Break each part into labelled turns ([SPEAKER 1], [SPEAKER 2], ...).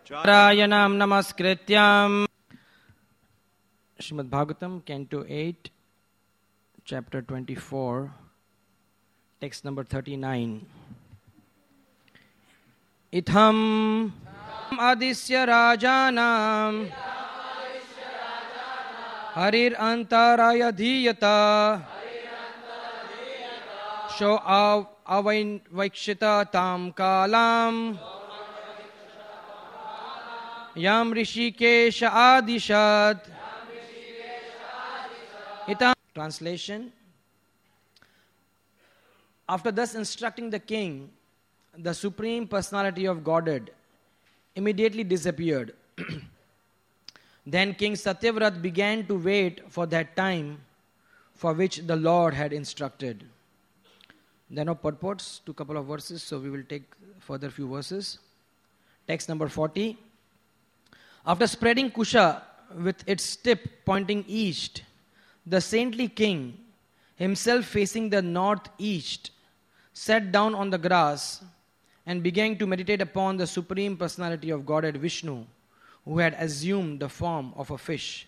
[SPEAKER 1] Narayanam namaskrityam. Srimad Bhagavatam, Canto 8, Chapter 24, text number 39. Itham adisya rajanam harir antaraya dhiyata sho avain vaikshita tam kalam Yam Rishikesha Adishat. Translation. After thus instructing the king, the Supreme Personality of Godhead immediately disappeared. Then King Satyavrat began to wait for that time for which the Lord had instructed. There are no purports to a couple of verses, so we will take further few verses. Text number 40. After spreading Kusha with its tip pointing east, the saintly king, himself facing the northeast, sat down on the grass and began to meditate upon the Supreme Personality of Godhead Vishnu, who had assumed the form of a fish.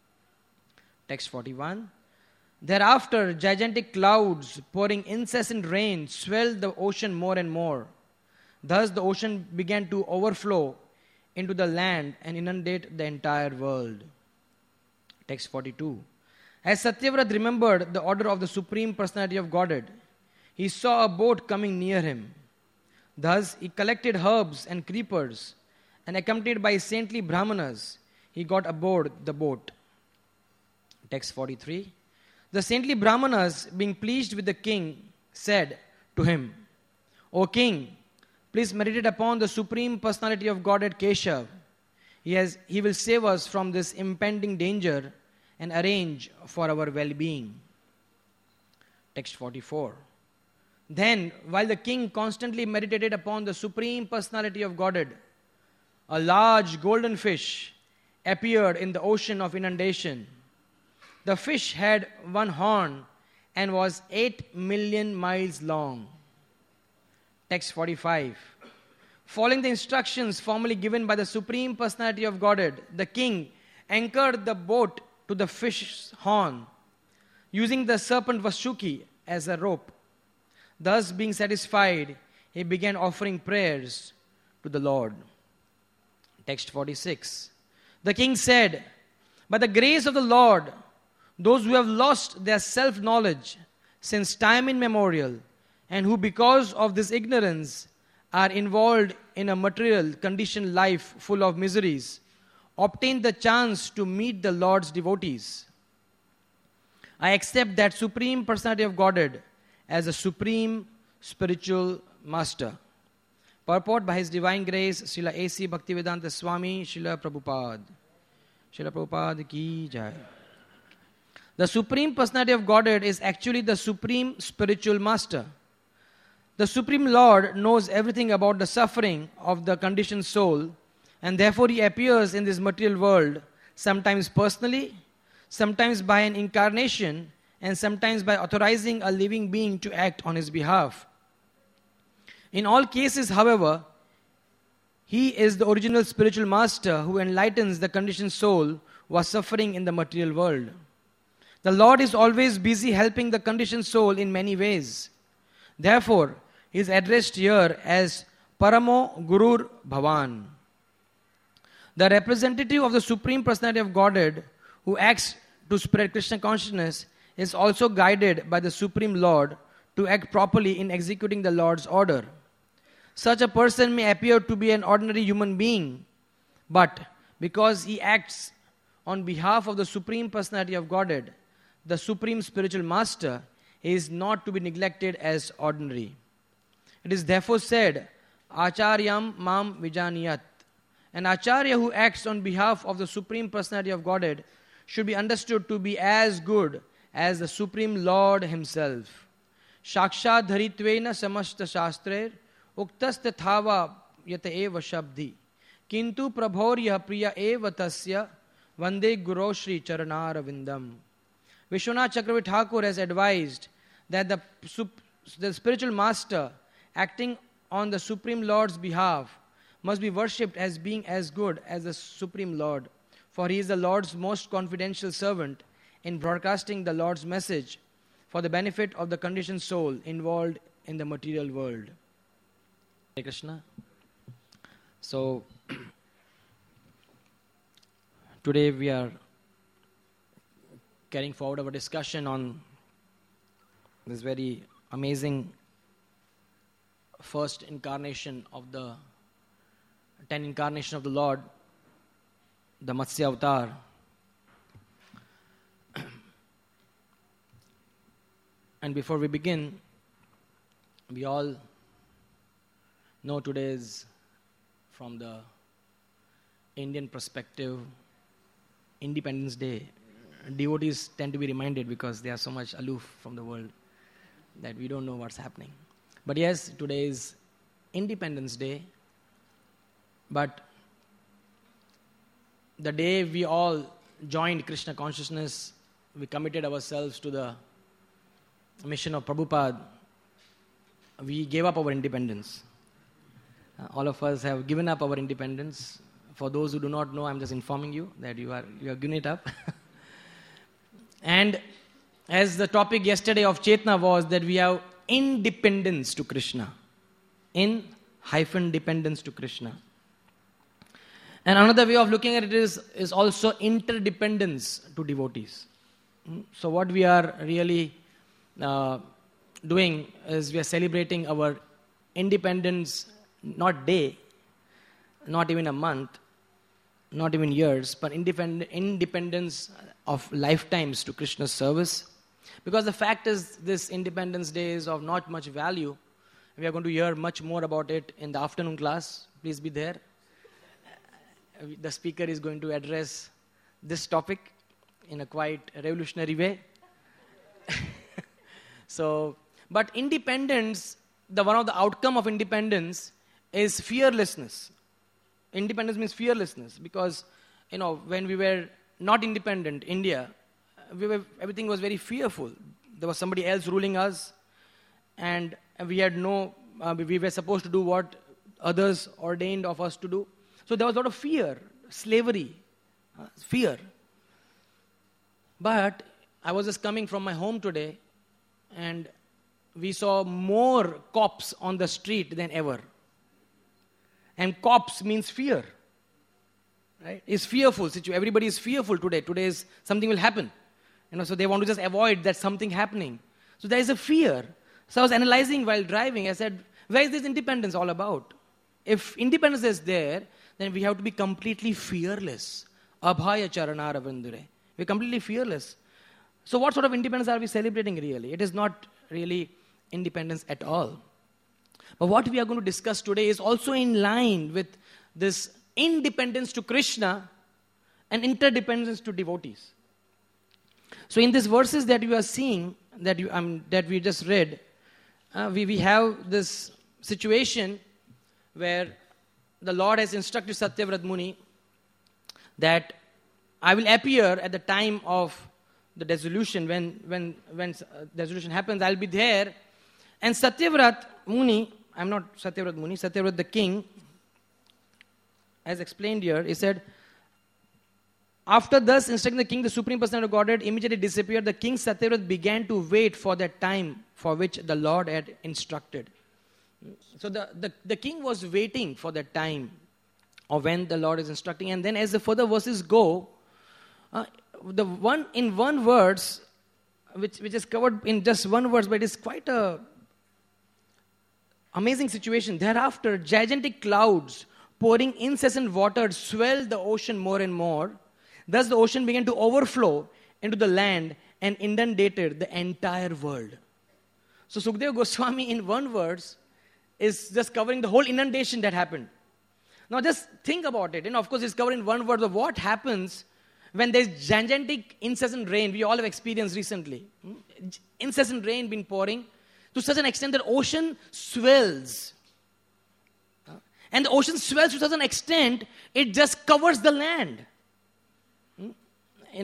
[SPEAKER 1] Text 41. Thereafter, gigantic clouds pouring incessant rain swelled the ocean more and more. Thus the ocean began to overflow into the land and inundate the entire world. Text 42. As Satyavrat remembered the order of the Supreme Personality of Godhead, he saw a boat coming near him. Thus he collected herbs and creepers, and accompanied by saintly Brahmanas, he got aboard the boat. Text 43. The saintly Brahmanas, being pleased with the king, said to him, O king, please meditate upon the Supreme Personality of Godhead Keshav. He will save us from this impending danger and arrange for our well-being. Text 44. Then, while the king constantly meditated upon the Supreme Personality of Godhead, a large golden fish appeared in the ocean of inundation. The fish had one horn and was 8 million miles long. Text 45. Following the instructions formally given by the Supreme Personality of Godhead, the king anchored the boat to the fish's horn, using the serpent Vasuki as a rope. Thus, being satisfied, he began offering prayers to the Lord. Text 46. The king said, by the grace of the Lord, those who have lost their self-knowledge since time immemorial, and who because of this ignorance are involved in a material conditioned life full of miseries, obtain the chance to meet the Lord's devotees. I accept that Supreme Personality of Godhead as a supreme spiritual master. Purport by His Divine Grace, Srila A.C. Bhaktivedanta Swami, Srila Prabhupada. Srila Prabhupada ki jai. The Supreme Personality of Godhead is actually the supreme spiritual master. The Supreme Lord knows everything about the suffering of the conditioned soul, and therefore He appears in this material world, sometimes personally, sometimes by an incarnation, and sometimes by authorizing a living being to act on His behalf. In all cases, however, He is the original spiritual master who enlightens the conditioned soul who are suffering in the material world. The Lord is always busy helping the conditioned soul in many ways. Therefore, He is addressed here as Paramo Gurur Bhavan. The representative of the Supreme Personality of Godhead who acts to spread Krishna consciousness is also guided by the Supreme Lord to act properly in executing the Lord's order. Such a person may appear to be an ordinary human being, but because he acts on behalf of the Supreme Personality of Godhead, the Supreme Spiritual Master, he is not to be neglected as ordinary. It is therefore said, Acharyam Mam Vijaniyat. An Acharya who acts on behalf of the Supreme Personality of Godhead should be understood to be as good as the Supreme Lord Himself. Shakshad Dharitvena Samasta Shastrer Uktasya Thava Yata Eva Shabdi Kintu Prabhorya Priya Eva Tasya Vande Guru Shri Charanara Vindam. Vishwanath Chakravarti Thakur has advised that the spiritual master acting on the Supreme Lord's behalf must be worshipped as being as good as the Supreme Lord, for he is the Lord's most confidential servant in broadcasting the Lord's message for the benefit of the conditioned soul involved in the material world. Hare Krishna. So, today we are carrying forward our discussion on this very amazing first incarnation of the 10 incarnation of the Lord, the Matsya Avatar. And before we begin, we all know today is, from the Indian perspective, Independence Day. Devotees tend to be reminded because they are so much aloof from the world that we don't know what's happening. But yes, today is Independence Day. But the day we all joined Krishna consciousness, we committed ourselves to the mission of Prabhupada, we gave up our independence. All of us have given up our independence. For those who do not know, I'm just informing you that you are giving it up. And as the topic yesterday of Chetna was that we have independence to Krishna. Dependence to Krishna. And another way of looking at it is also interdependence to devotees. So what we are really doing is we are celebrating our independence, not day, not even a month, not even years, but independence of lifetimes to Krishna's service. Because the fact is, this Independence Day is of not much value. We are going to hear much more about it in the afternoon class. Please be there. The speaker is going to address this topic in a quite revolutionary way. But independence, one of the outcome of independence is fearlessness. Independence means fearlessness because, when we were not independent, India, everything was very fearful. There was somebody else ruling us, and we had we were supposed to do what others ordained of us to do. So there was a lot of fear, slavery, fear. But I was just coming from my home today, and we saw more cops on the street than ever. And cops means fear. Right? It's fearful. Everybody is fearful today. Today is something will happen. So they want to just avoid that something happening. So there is a fear. So I was analyzing while driving. I said, where is this independence all about? If independence is there, then we have to be completely fearless. Abhaya charana ravindure. We're completely fearless. So what sort of independence are we celebrating really? It is not really independence at all. But what we are going to discuss today is also in line with this independence to Krishna and interdependence to devotees. So in these verses that you are seeing, that we just read, we have this situation where the Lord has instructed Satyavrat Muni that I will appear at the time of the dissolution. When dissolution happens, I'll be there. And Satyavrat Muni, I'm not Satyavrat Muni, Satyavrat the king, as explained here, he said, after thus instructing the king, the Supreme Personality of Godhead immediately disappeared. The king Satyavrat began to wait for that time for which the Lord had instructed. So the king was waiting for that time of when the Lord is instructing. And then as the further verses go, in one verse, which is covered in just one verse, but it is quite a amazing situation. Thereafter, gigantic clouds pouring incessant water swelled the ocean more and more. Thus the ocean began to overflow into the land and inundated the entire world. So Sukadeva Goswami in one verse is just covering the whole inundation that happened. Now just think about it. Of course it's covered in one verse of what happens when there's gigantic incessant rain. We all have experienced recently. Incessant rain been pouring to such an extent that ocean swells. And the ocean swells to such an extent, it just covers the land.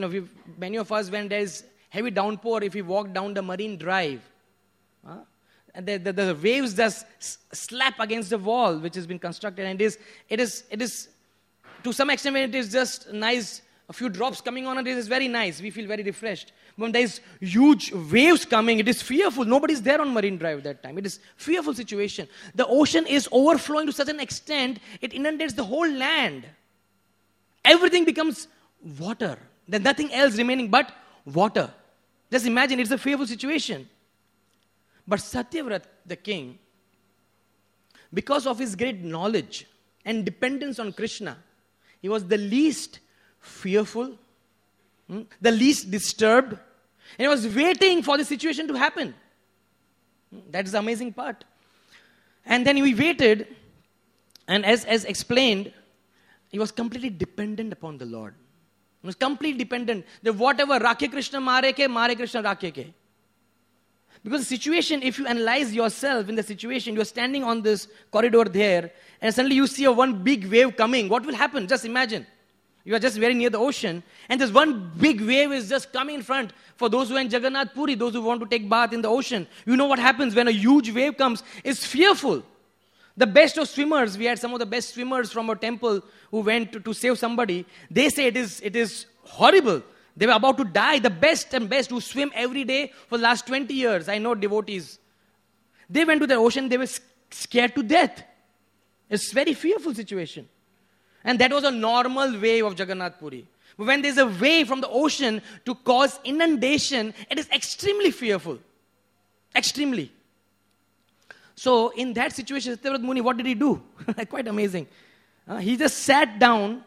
[SPEAKER 1] Many of us, when there is heavy downpour, if we walk down the Marine Drive, the waves just slap against the wall which has been constructed, and it is to some extent, when it is just nice, a few drops coming on it is very nice. We feel very refreshed. When there is huge waves coming, it is fearful. Nobody's there on Marine Drive that time. It is fearful situation. The ocean is overflowing to such an extent, it inundates the whole land. Everything becomes water. There's nothing else remaining but water. Just imagine, it's a fearful situation. But Satyavrat, the king, because of his great knowledge and dependence on Krishna, he was the least fearful, the least disturbed, and he was waiting for the situation to happen. That is the amazing part. And then he waited, and as explained, he was completely dependent upon the Lord. He was completely dependent. That whatever, Rakhe Krishna mare Krishna rakhe ke. Because the situation, if you analyze yourself in the situation, you are standing on this corridor there, and suddenly you see one big wave coming. What will happen? Just imagine. You are just very near the ocean, and this one big wave is just coming in front. For those who are in Jagannath Puri, those who want to take bath in the ocean, you know what happens when a huge wave comes. It's fearful. The best of swimmers, we had some of the best swimmers from our temple who went to save somebody. They say it is horrible. They were about to die. The best and best who swim every day for the last 20 years. I know devotees. They went to the ocean. They were scared to death. It's a very fearful situation. And that was a normal wave of Jagannath Puri. But when there's a wave from the ocean to cause inundation, it is extremely fearful. Extremely. So in that situation, Satyavrat Muni, what did he do? Quite amazing. He just sat down.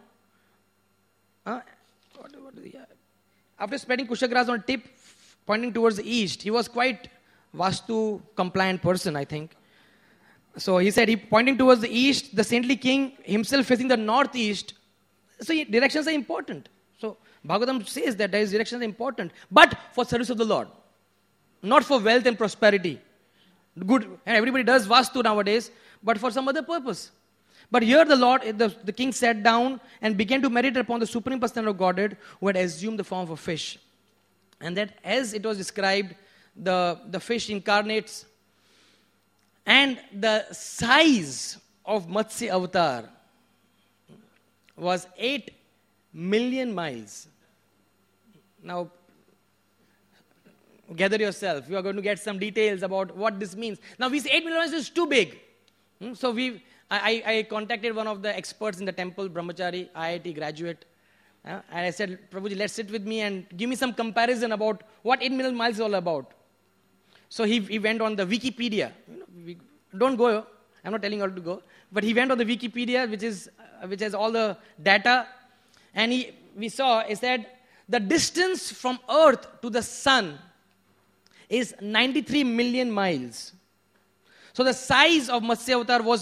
[SPEAKER 1] After spreading Kushagras on a tip, pointing towards the east, he was quite Vastu compliant person, I think. So he said, he pointing towards the east, the saintly king himself facing the northeast. So directions are important. So Bhagavatam says that directions are important, but for service of the Lord, not for wealth and prosperity. Good, and everybody does Vastu nowadays, but for some other purpose. But here the Lord, the king sat down and began to meditate upon the Supreme Personality of Godhead who had assumed the form of a fish. And that as it was described, the fish incarnates, and the size of Matsya Avatar was 8 million miles. Now, gather yourself. You are going to get some details about what this means. Now, we say 8 million miles is too big. So, I contacted one of the experts in the temple, Brahmachari, IIT graduate. And I said, Prabhuji, let's sit with me and give me some comparison about what 8 million miles is all about. So he went on the Wikipedia. Don't go, I'm not telling you all to go. But he went on the Wikipedia, which has all the data. And we saw, he said, the distance from Earth to the Sun is 93 million miles. So the size of Matsya Avatar was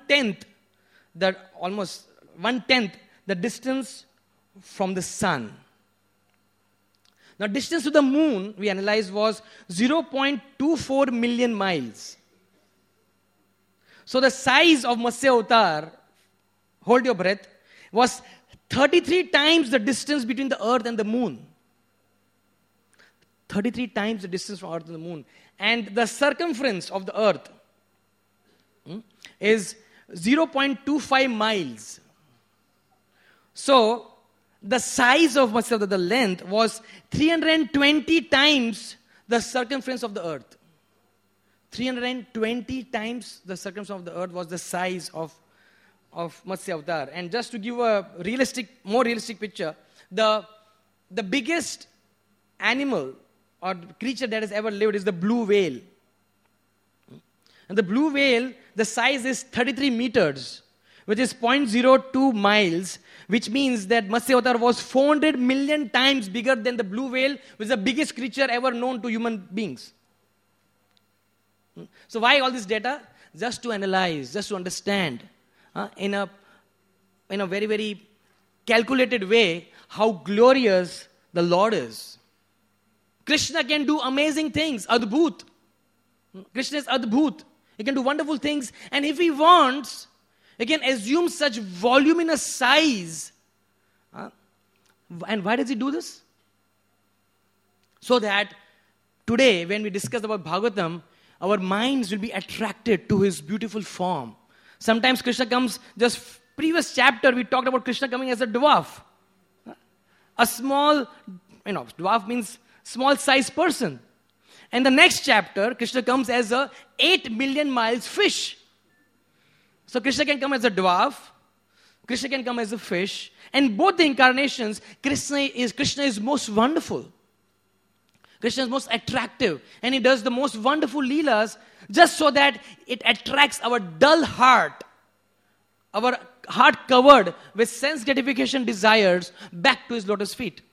[SPEAKER 1] almost one-tenth the distance from the sun. Now distance to the moon, we analyzed, was 0.24 million miles. So the size of Matsya Avatar, hold your breath, was 33 times the distance between the earth and the moon. 33 times the distance from earth and the moon. And the circumference of the earth is 0.25 miles. So, the size of Matsya Avatar, the length, was 320 times the circumference of the earth. 320 times the circumference of the earth was the size of Matsya Avatar. And just to give a more realistic picture, the biggest animal or creature that has ever lived is the blue whale. And the blue whale, the size is 33 meters, which is 0.02 miles, which means that Matsya Avatar was 400 million times bigger than the blue whale, which is the biggest creature ever known to human beings. So why all this data? Just to analyze, just to understand in a very, very calculated way how glorious the Lord is. Krishna can do amazing things, Adbhut. Krishna is Adbhut. He can do wonderful things, and if he wants, he can assume such voluminous size. And why does he do this? So that today, when we discuss about Bhagavatam, our minds will be attracted to his beautiful form. Sometimes Krishna comes, just previous chapter we talked about Krishna coming as a dwarf. A small, dwarf means small sized person. And the next chapter, Krishna comes as a 8 million miles fish. So Krishna can come as a dwarf, Krishna can come as a fish, and both the incarnations, Krishna is most wonderful. Krishna is most attractive, and he does the most wonderful leelas just so that it attracts our dull heart, our heart covered with sense gratification desires, back to his lotus feet.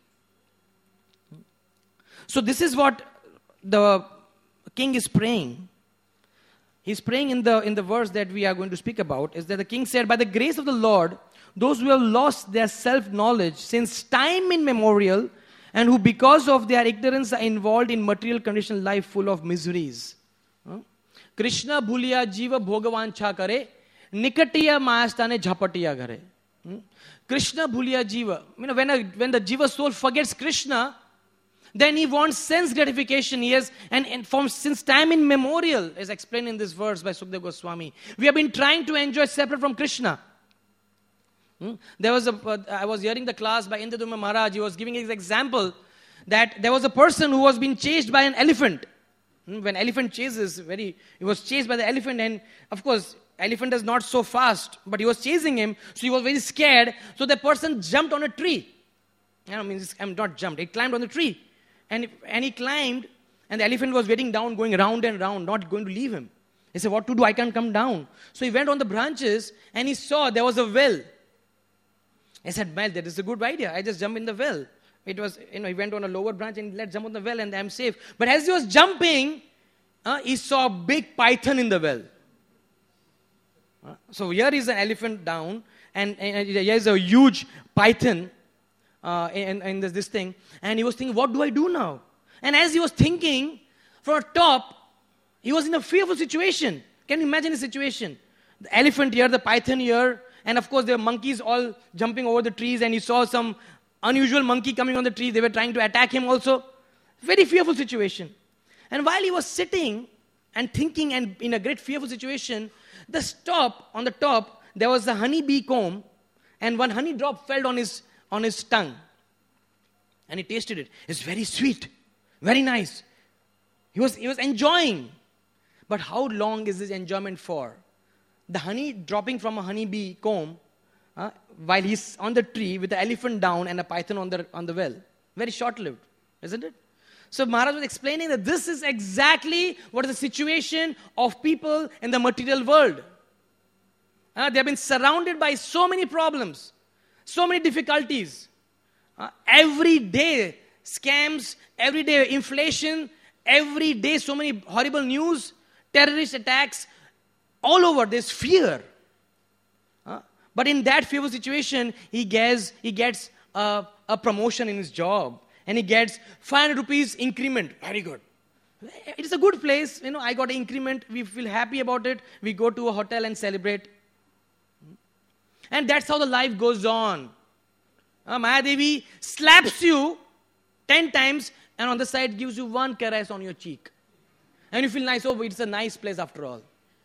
[SPEAKER 1] So this is what the king is praying. He's praying in the verse that we are going to speak about, is that the king said, by the grace of the Lord, those who have lost their self-knowledge since time immemorial, and who because of their ignorance are involved in material conditional life full of miseries. Krishna bhuliya jiva bhogavancha kare, nikatiya mayastane jhapatiya gare. Krishna bhuliya jiva. When the jiva soul forgets Krishna, then he wants sense gratification. And since time immemorial, as explained in this verse by Sukadeva Goswami, we have been trying to enjoy separate from Krishna. I was hearing the class by Indradumna Maharaj. He was giving his example that there was a person who was being chased by an elephant. When elephant chases, he was chased by the elephant, and of course, elephant is not so fast, but he was chasing him, so he was very scared. So the person jumped on a tree. He climbed on the tree. And he climbed, and the elephant was waiting down, going round and round, not going to leave him. He said, what to do? I can't come down. So he went on the branches, and he saw there was a well. I said, well, that is a good idea. I just jump in the well. It was, he went on a lower branch and let's jump on the well and I'm safe. But as he was jumping, he saw a big python in the well. So here is an elephant down, and here is a huge python in this thing. And he was thinking, what do I do now? And as he was thinking, from top, he was in a fearful situation. Can you imagine the situation? The elephant here, the python here, and of course there were monkeys all jumping over the trees, and he saw some unusual monkey coming on the tree. They were trying to attack him also. Very fearful situation. And while he was sitting and thinking and in a great fearful situation, on the top, there was a honeybee comb, and one honey drop fell on his tongue. And he tasted it. It's very sweet, very nice. He was enjoying. But how long is this enjoyment for? The honey dropping from a honeybee comb while he's on the tree with the elephant down and a python on the well. Very short-lived, isn't it? So Maharaj was explaining that this is exactly what is the situation of people in the material world. They have been surrounded by so many problems, so many difficulties. Every day scams, every day inflation, every day so many horrible news, terrorist attacks. All over, there's fear. But in that fearful situation, he gets a promotion in his job. And he gets 500 rupees increment. Very good. It is a good place. I got an increment. We feel happy about it. We go to a hotel and celebrate. And that's how the life goes on. Maya Devi slaps you 10 times and on the side gives you one caress on your cheek. And you feel nice. Oh, it's a nice place after all.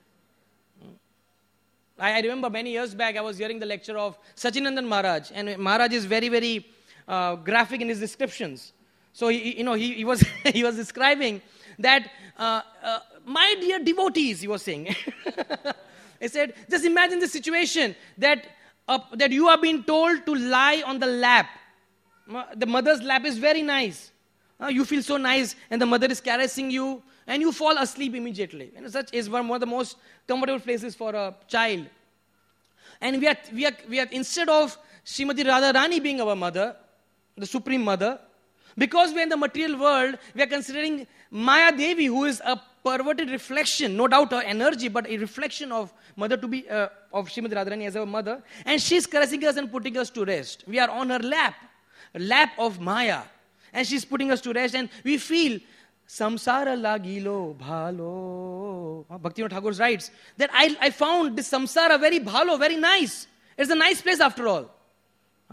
[SPEAKER 1] I remember many years back, I was hearing the lecture of Sachinandan Maharaj, and Maharaj is very, very graphic in his descriptions. So he was he was describing that my dear devotees, he was saying. He said, just imagine the situation that you are being told to lie on the lap. The mother's lap is very nice. You feel so nice, and the mother is caressing you. And you fall asleep immediately. And such is one of the most comfortable places for a child. And we are instead of Srimati Radharani being our mother, the supreme mother, because we are in the material world, we are considering Maya Devi, who is a perverted reflection, no doubt her energy, but a reflection of mother to be of Srimati Radharani as our mother, and she's caressing us and putting us to rest. We are on her lap of Maya, and she's putting us to rest, and we feel samsara lagilo bhalo. Bhaktivinoda Thakur writes that I found this samsara very bhalo, very nice. It's a nice place after all.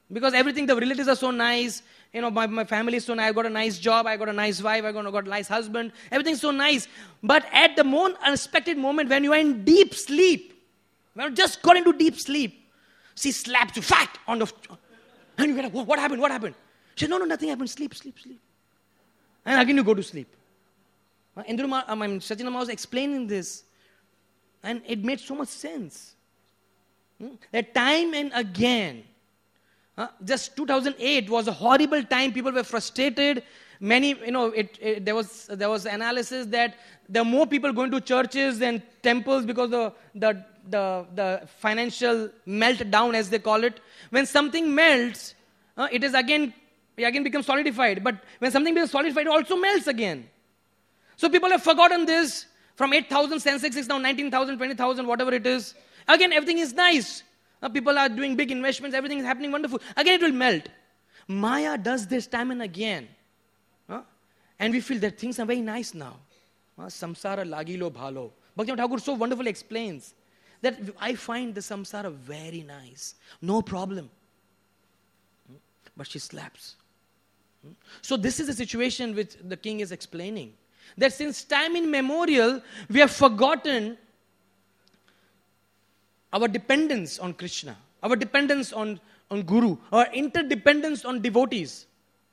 [SPEAKER 1] Because everything, the relatives are so nice. My family is so nice. I got a nice job. I got a nice wife. I got a nice husband. Everything's so nice. But at the most unexpected moment, when you are in deep sleep, when you just got into deep sleep, she slaps you fat on the... And you get up, what happened? What happened? She said, no, nothing happened. Sleep. And again you go to sleep. Sachinama was explaining this. And it made so much sense. That time and again, just 2008 was a horrible time. People were frustrated. Many, there was analysis that there are more people going to churches and temples because the financial meltdown, as they call it. When something melts, it again becomes solidified. But when something becomes solidified, it also melts again. So people have forgotten this. From 8,000, Sensex is now 19,000, 20,000, whatever it is. Again, everything is nice. People are doing big investments. Everything is happening wonderful. Again, it will melt. Maya does this time and again. And we feel that things are very nice now. Samsara lagilo bhalo. Bhakti Thakur so wonderfully explains that I find the samsara very nice. No problem. But she slaps. So this is the situation which the king is explaining. That since time immemorial, we have forgotten our dependence on Krishna, our dependence on Guru, our interdependence on devotees.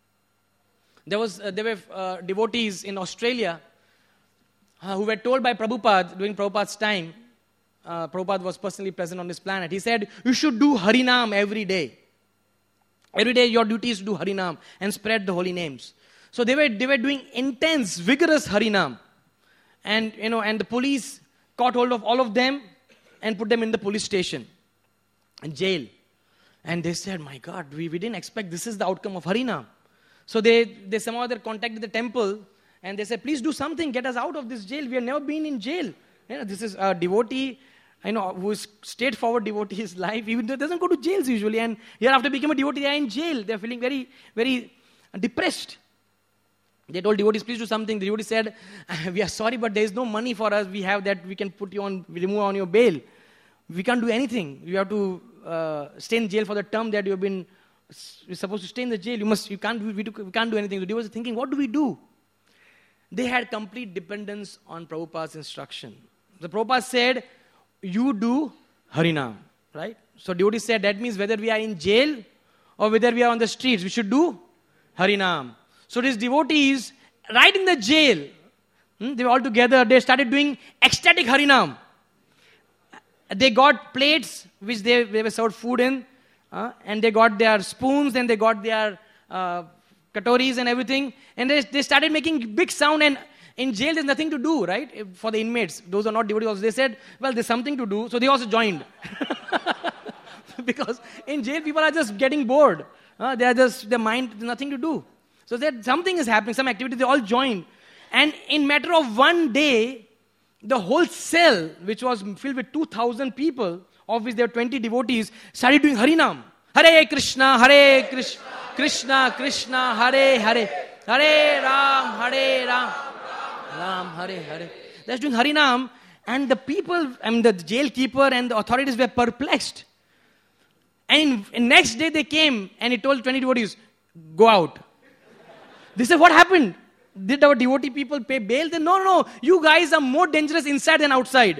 [SPEAKER 1] There were devotees in Australia who were told by Prabhupada during Prabhupada's time. Prabhupada was personally present on this planet. He said, you should do Harinam every day. Every day your duty is to do Harinam and spread the holy names. So they were doing intense, vigorous Harinam. And the police caught hold of all of them and put them in the police station and jail. And they said, my God, we didn't expect this is the outcome of Harinam. So they somehow contacted the temple and they said, please do something, get us out of this jail. We have never been in jail. This is a devotee, who is straightforward devotee his life. Even though doesn't go to jails usually. And here after becoming a devotee, they are in jail. They are feeling very, very depressed. They told devotees, please do something. The devotee said, we are sorry, but there is no money for us. We have that, we can put you on, remove on your bail. We can't do anything. You have to stay in jail for the term that you're supposed to stay in the jail. We can't do anything. The devotees are thinking, what do we do? They had complete dependence on Prabhupada's instruction. The Prabhupada said, you do Harinam, right? So devotees said, that means whether we are in jail or whether we are on the streets, we should do Harinam. So these devotees, right in the jail, they were all together, they started doing ecstatic Harinam. They got plates which they were served food in, and they got their spoons, and they got their katoris and everything, and they started making big sound. And in jail there's nothing to do, right? For the inmates, those are not devotees also. They said, well, there's something to do, so they also joined. Because in jail people are just getting bored. They are just, their mind, there's nothing to do. So that something is happening, some activity, they all joined. And in matter of one day, the whole cell, which was filled with 2,000 people, of which there were 20 devotees, started doing Harinam. Hare Krishna, Krishna Krishna, Hare Hare, Hare Ram, Ram Hare Hare. They're doing Harinam, and the people, the jailkeeper and the authorities were perplexed. And next day they came and he told 20 devotees, go out. They said, what happened? Did our devotee people pay bail? They said, no, you guys are more dangerous inside than outside.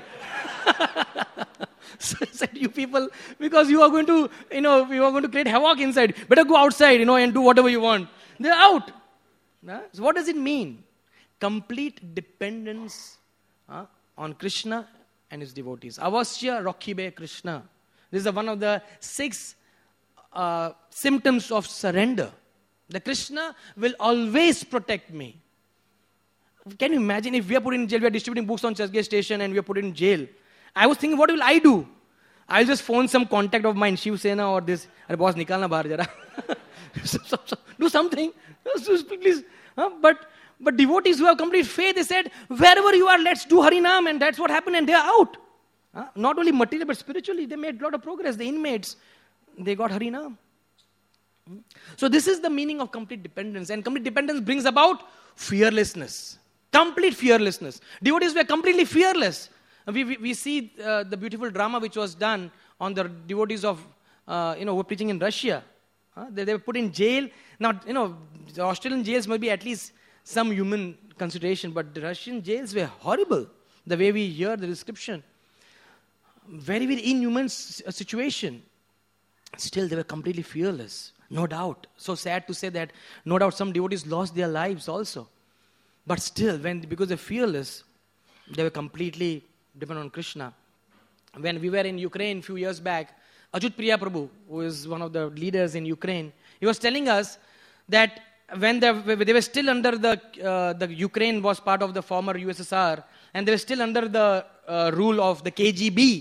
[SPEAKER 1] So I said, you people, because you are going to, create havoc inside. Better go outside, and do whatever you want. They're out. So what does it mean? Complete dependence on Krishna and his devotees. Avasya Rakhibe Krishna. This is one of the 6 symptoms of surrender. The Krishna will always protect me. Can you imagine if we are put in jail, we are distributing books on Churchgate Station and we are put in jail. I was thinking, what will I do? I'll just phone some contact of mine, Shiv Sena or this. Arey boss, nikalna bahar jara. Do something. Please. But devotees who have complete faith, they said, wherever you are, let's do Harinam. And that's what happened, and they are out. Not only materially, but spiritually, they made a lot of progress. The inmates, they got Harinam. So this is the meaning of complete dependence. And complete dependence brings about fearlessness. Complete fearlessness. Devotees were completely fearless. We see the beautiful drama which was done on the devotees of, who were preaching in Russia. They were put in jail. Now, the Australian jails must be at least some human consideration, but the Russian jails were horrible, the way we hear the description. Very, very inhuman situation. Still, they were completely fearless, no doubt. So sad to say that, no doubt, some devotees lost their lives also. But still, because they're fearless, they were completely dependent on Krishna. When we were in Ukraine a few years back, Ajut Priya Prabhu, who is one of the leaders in Ukraine, he was telling us that when they were still under the Ukraine was part of the former USSR, and they were still under the rule of the KGB.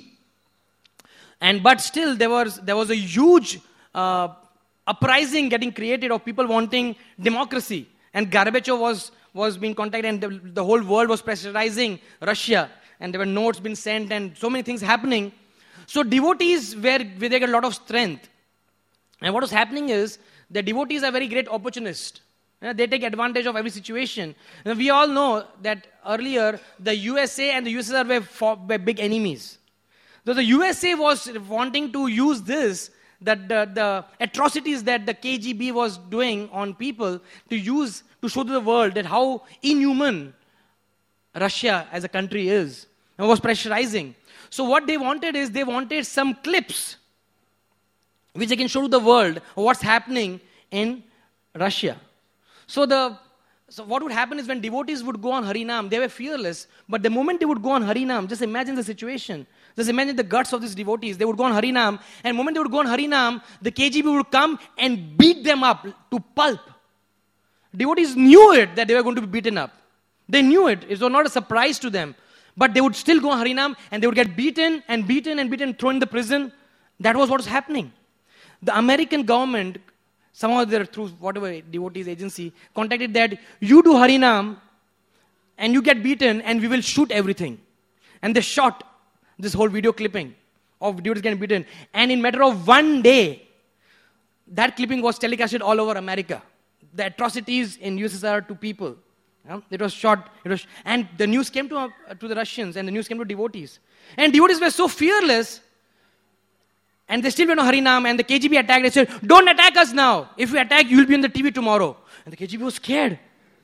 [SPEAKER 1] But still, there was a huge uprising getting created of people wanting democracy. And Gorbachev was being contacted, and the whole world was pressurizing Russia. And there were notes being sent, and so many things happening. So devotees they get a lot of strength. And what was happening is, the devotees are very great opportunists. They take advantage of every situation. And we all know that earlier, the USA and the USSR were big enemies. So the USA was wanting to use this, that the atrocities that the KGB was doing on people, to show to the world that how inhuman Russia as a country is, and was pressurizing. So what they wanted is, they wanted some clips which they can show to the world of what's happening in Russia. So what would happen is, when devotees would go on Harinam, they were fearless, but the moment they would go on Harinam, just imagine the situation. Just imagine the guts of these devotees. They would go on Harinam, and the moment they would go on Harinam, the KGB would come and beat them up to pulp. Devotees knew it, that they were going to be beaten up. They knew it. It was not a surprise to them. But they would still go on Harinam, and they would get beaten and beaten and beaten, thrown in the prison. That was what was happening. The American government, somehow through whatever devotees agency, contacted that, you do Harinam, and you get beaten, and we will shoot everything. And they shot this whole video clipping of devotees getting beaten. And in matter of one day, that clipping was telecasted all over America. The atrocities in USSR to people. It was shot, and the news came to the Russians, and the news came to devotees. And devotees were so fearless, and they still went on Harinam, and the KGB attacked. They said, don't attack us now. If we attack, you will be on the TV tomorrow. And the KGB was scared.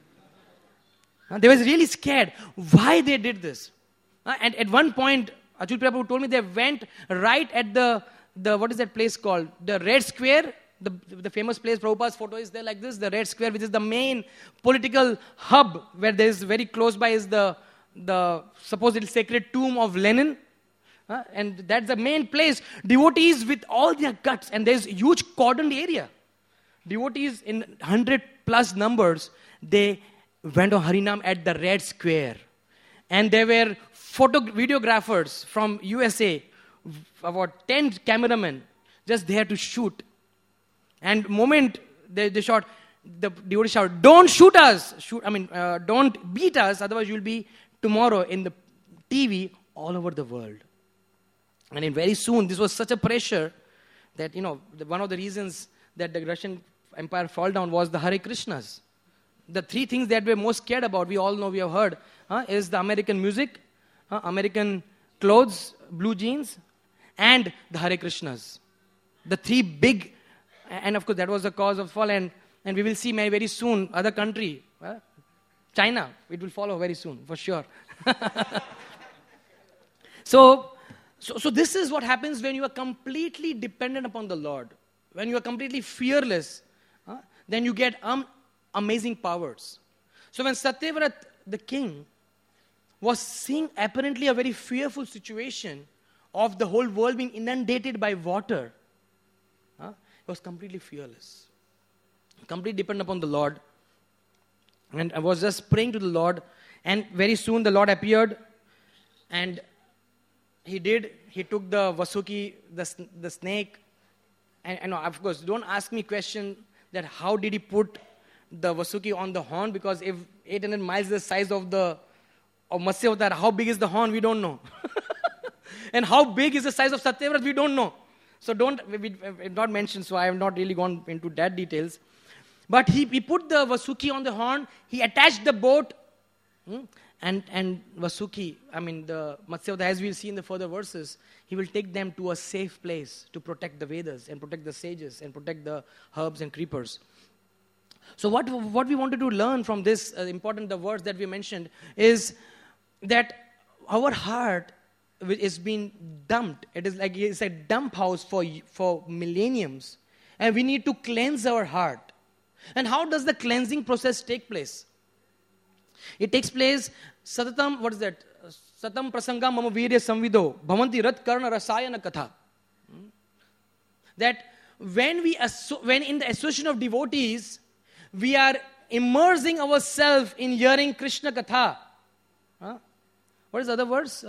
[SPEAKER 1] They were really scared. Why they did this? And at one point, Ajut Priya Prabhu told me they went right at the what is that place called? The Red Square. The famous place, Prabhupada's photo is there like this, the Red Square, which is the main political hub, where there is very close by is the supposed sacred tomb of Lenin. And that's the main place. Devotees with all their guts, and there's a huge cordoned area. Devotees in 100 plus numbers, they went on Harinam at the Red Square. And there were videographers from USA, about 10 cameramen, just there to shoot. And moment they shot, the devotees shouted, don't shoot us, don't beat us, otherwise you'll be tomorrow in the TV all over the world. And then very soon, this was such a pressure that, one of the reasons that the Russian Empire fall down was the Hare Krishnas. The three things that we're most scared about, we all know, we have heard, is the American music, American clothes, blue jeans, and the Hare Krishnas. The three big. And of course, that was the cause of fall. And we will see very soon, other country, China, it will follow very soon, for sure. So this is what happens when you are completely dependent upon the Lord. When you are completely fearless, then you get amazing powers. So when Satyavrat, the king, was seeing apparently a very fearful situation of the whole world being inundated by water, he was completely fearless, completely dependent upon the Lord. And I was just praying to the Lord, and very soon the Lord appeared, and he took the Vasuki, the snake, and of course, don't ask me question that how did he put the Vasuki on the horn, because if 800 miles is the size of Matsya Avatar, how big is the horn, we don't know. And how big is the size of Satyavrat, we don't know. So we've not mentioned, so I have not really gone into that details. But he put the Vasuki on the horn, he attached the boat, and Vasuki, the Matsyavta, as we'll see in the further verses, he will take them to a safe place to protect the Vedas and protect the sages and protect the herbs and creepers. So what we wanted to learn from this the words that we mentioned is that our heart is being dumped. It is like it's a dump house for millenniums, and we need to cleanse our heart. And how does the cleansing process take place? It takes place satatam, what is that? Satam prasanga mama virya samvido bhavanti rat karna rasayana katha. That when in the association of devotees, we are immersing ourselves in hearing Krishna katha. What is the other verse?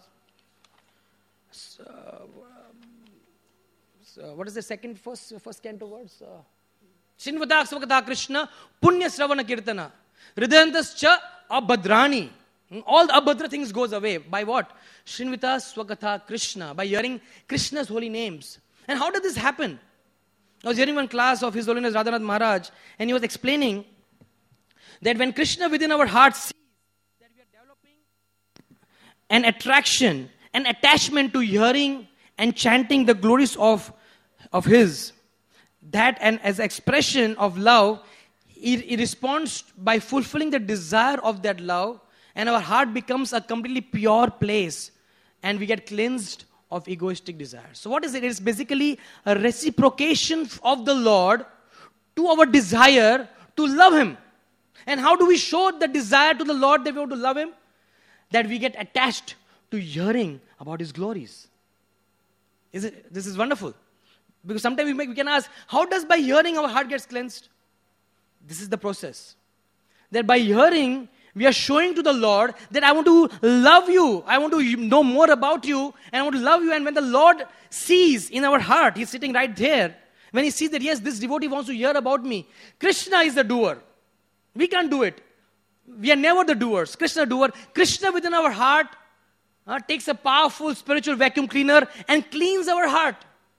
[SPEAKER 1] What is the first canto verse? Shinvata svakatha Krishna punya sravana kirtana hridayantascha abhadrani. All the abhadra things goes away. By what? Shinvita swakatha Krishna. By hearing Krishna's holy names. And how did this happen? I was hearing one class of His Holiness Radhanath Maharaj, and he was explaining that when Krishna within our hearts sees that we are developing an attraction, an attachment to hearing and chanting the glories of His, that and as expression of love, he responds by fulfilling the desire of that love, and our heart becomes a completely pure place, and we get cleansed of egoistic desires. So what is it? It's basically a reciprocation of the Lord to our desire to love Him. And how do we show the desire to the Lord that we want to love Him? That we get attached to hearing about His glories. This is wonderful. Because sometimes we can ask, how does by hearing our heart gets cleansed? This is the process. That by hearing, we are showing to the Lord that I want to love you. I want to know more about you. And I want to love you. And when the Lord sees in our heart, He's sitting right there. When He sees that, yes, this devotee wants to hear about me. Krishna is the doer. We can't do it. We are never the doers. Krishna doer. Krishna within our heart takes a powerful spiritual vacuum cleaner and cleans our heart.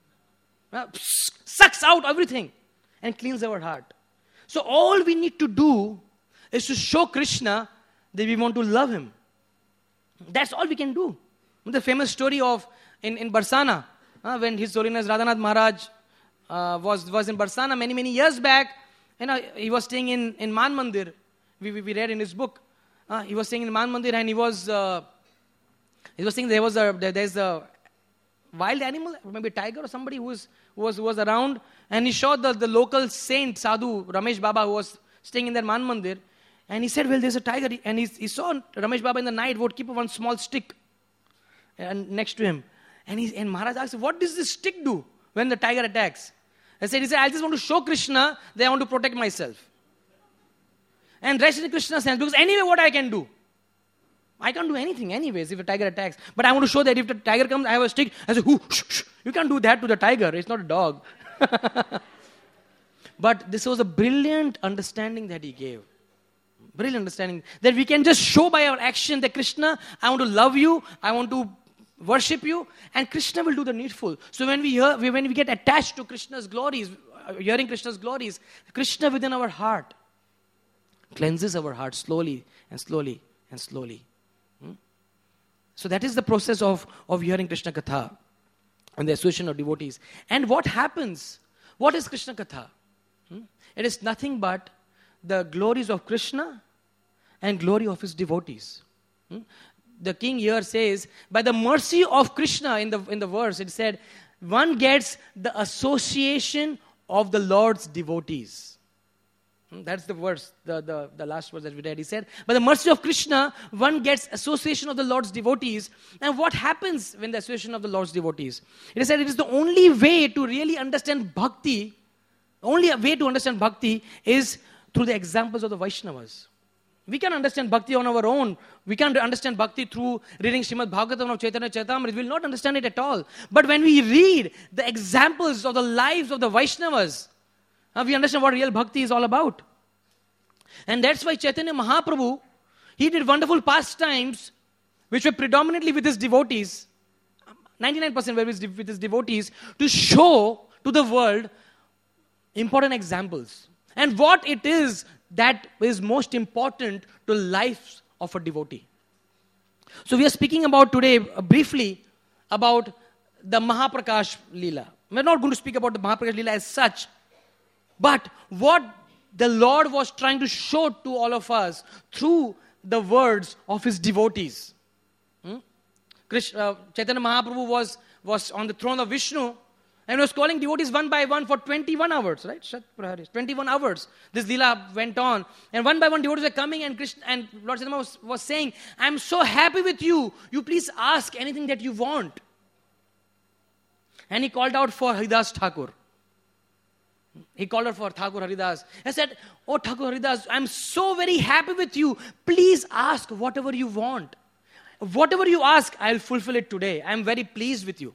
[SPEAKER 1] Sucks out everything and cleans our heart. So all we need to do is to show Krishna that we want to love Him. That's all we can do. The famous story of in Barsana, when His Holiness Radhanath Maharaj was in Barsana many years back. He was staying in Man Mandir. We read in his book. He was staying in Man Mandir, and he was saying there's a wild animal, maybe a tiger or somebody who was around, and he saw the local saint sadhu Ramesh Baba, who was staying in that Man Mandir, and he said, well, there's a tiger, and he saw Ramesh Baba in the night would keep one small stick next to him, and Maharaj asked, what does this stick do when the tiger attacks? He said, I just want to show Krishna that I want to protect myself. And rest in Krishna's hands, because anyway what I can do? I can't do anything anyways if a tiger attacks. But I want to show that if the tiger comes, I have a stick. I say, you can't do that to the tiger. It's not a dog. But this was a brilliant understanding that he gave. Brilliant understanding. That we can just show by our action that Krishna, I want to love you. I want to worship you. And Krishna will do the needful. So when we get attached to Krishna's glories, hearing Krishna's glories, Krishna within our heart cleanses our heart slowly and slowly and slowly. So that is the process of hearing Krishna Katha and the association of devotees. And what happens? What is Krishna Katha? It is nothing but the glories of Krishna and glory of His devotees. The king here says, by the mercy of Krishna, in the verse, it said, one gets the association of the Lord's devotees. That's the verse, the last verse that we read. He said, by the mercy of Krishna, one gets association of the Lord's devotees. And what happens when the association of the Lord's devotees? It is said it is the only way to really understand bhakti. Only a way to understand bhakti is through the examples of the Vaishnavas. We can understand bhakti on our own. We can't understand bhakti through reading Srimad Bhagavatam or Chaitanya Charitamrita. We will not understand it at all. But when we read the examples of the lives of the Vaishnavas, we understand what real bhakti is all about. And that's why Chaitanya Mahaprabhu, he did wonderful pastimes which were predominantly with his devotees, 99% were with his devotees, to show to the world important examples. And what it is that is most important to life of a devotee. So we are speaking about today briefly about the Mahaprakash Leela. We're not going to speak about the Mahaprakash Leela as such, but what the Lord was trying to show to all of us through the words of His devotees. Chaitanya Mahaprabhu was on the throne of Vishnu and was calling devotees one by one for 21 hours, right? 21 hours. This Leela went on. And one by one devotees were coming and Lord Chaitanya was saying, I'm so happy with you. You please ask anything that you want. And He called out for Haridas Thakur. He called out for Thakur Haridas. He said, oh Thakur Haridas, I'm so very happy with you. Please ask whatever you want. Whatever you ask, I'll fulfill it today. I'm very pleased with you.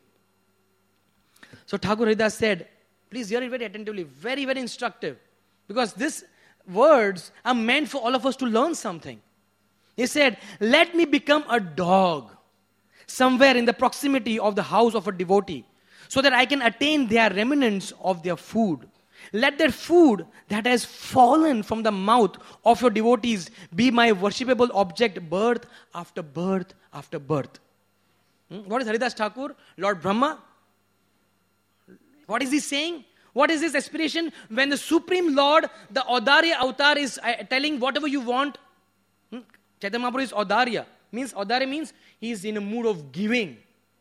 [SPEAKER 1] So Thakur Haridas said, please hear it very attentively, very, very instructive. Because these words are meant for all of us to learn something. He said, let me become a dog somewhere in the proximity of the house of a devotee so that I can attain their remnants of their food. Let that food that has fallen from the mouth of your devotees be my worshipable object birth after birth after birth. What is Haridas Thakur? Lord Brahma? What is he saying? What is his aspiration? When the Supreme Lord, the Audarya Avatar is telling whatever you want. Chaitanya Mahaprabhu is Audarya. Audarya means he is in a mood of giving.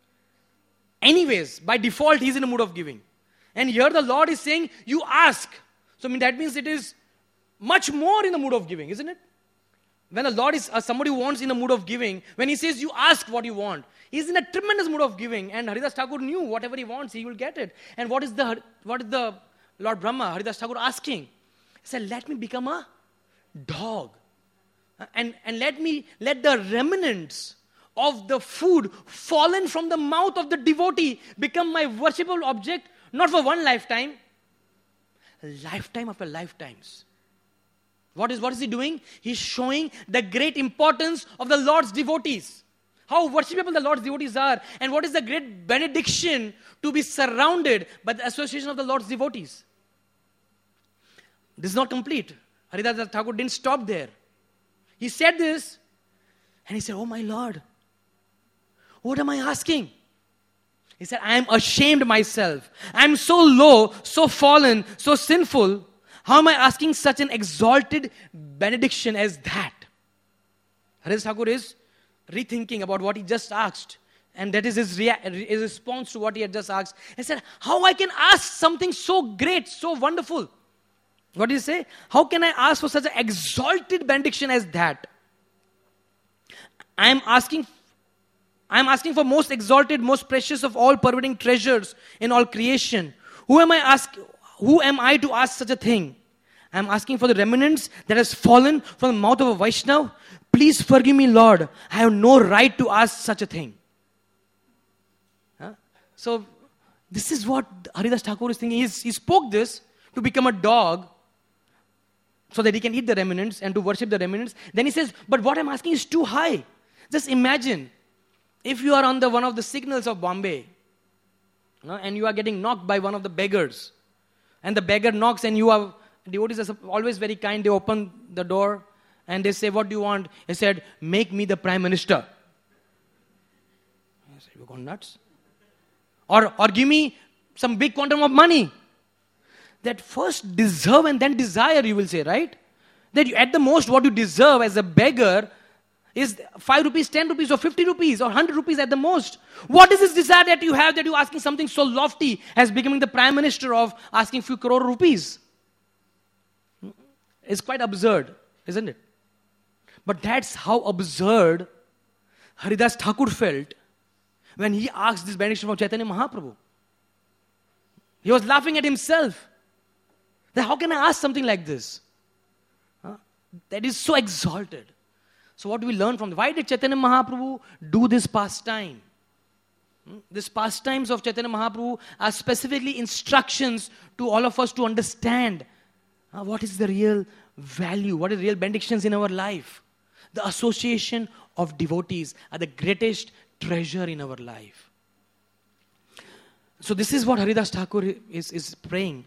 [SPEAKER 1] Anyways, by default he is in a mood of giving. And here the Lord is saying, you ask. So that means it is much more in the mood of giving, isn't it? When the Lord is somebody who wants in a mood of giving, when He says you ask what you want, He is in a tremendous mood of giving. And Haridas Thakur knew whatever he wants, he will get it. And what is the Lord Brahma, Haridas Thakur asking? He said, let me become a dog. And let the remnants of the food fallen from the mouth of the devotee become my worshipable object, not for one lifetime, lifetime after lifetimes. What is he doing? He's showing the great importance of the Lord's devotees. How worshipable the Lord's devotees are. And what is the great benediction to be surrounded by the association of the Lord's devotees. This is not complete. Haridas Thakur didn't stop there. He said this and he said, oh my Lord, what am I asking? He said, I am ashamed myself. I am so low, so fallen, so sinful. How am I asking such an exalted benediction as that? Haridas Thakur is rethinking about what he just asked. And that is his response to what he had just asked. He said, how I can ask something so great, so wonderful? What did he say? How can I ask for such an exalted benediction as that? I am asking for most exalted, most precious of all pervading treasures in all creation. Who am I to ask such a thing? I am asking for the remnants that has fallen from the mouth of a Vaishnava. Please forgive me, Lord. I have no right to ask such a thing. So, this is what Haridas Thakur is thinking. He spoke this to become a dog so that he can eat the remnants and to worship the remnants. Then he says, but what I'm asking is too high. Just imagine if you are on one of the signals of Bombay and you are getting knocked by one of the beggars, and the beggar knocks and devotees are always very kind. They open the door and they say, what do you want? He said, make me the Prime Minister. I said, you've gone nuts. Or give me some big quantum of money. That first deserve and then desire, you will say, right? That at the most what you deserve as a beggar is 5 rupees, 10 rupees or 50 rupees or 100 rupees at the most. What is this desire that you have that you're asking something so lofty as becoming the Prime Minister of asking few crore rupees? It's quite absurd, isn't it? But that's how absurd Haridas Thakur felt when he asked this benediction from Chaitanya Mahaprabhu. He was laughing at himself. That how can I ask something like this? That is so exalted. So what do we learn from this? Why did Chaitanya Mahaprabhu do this pastime? These pastimes of Chaitanya Mahaprabhu are specifically instructions to all of us to understand what is the real value, what is real benedictions in our life. The association of devotees are the greatest treasure in our life. So this is what Haridas Thakur is praying.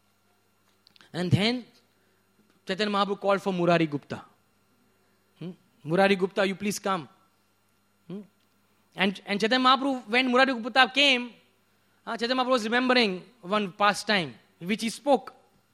[SPEAKER 1] And then Chaitanya Mahaprabhu called for Murari Gupta. Murari Gupta, you please come. And Chaitanya Mahaprabhu, when Murari Gupta came, Chaitanya Mahaprabhu was remembering one past time, which he spoke.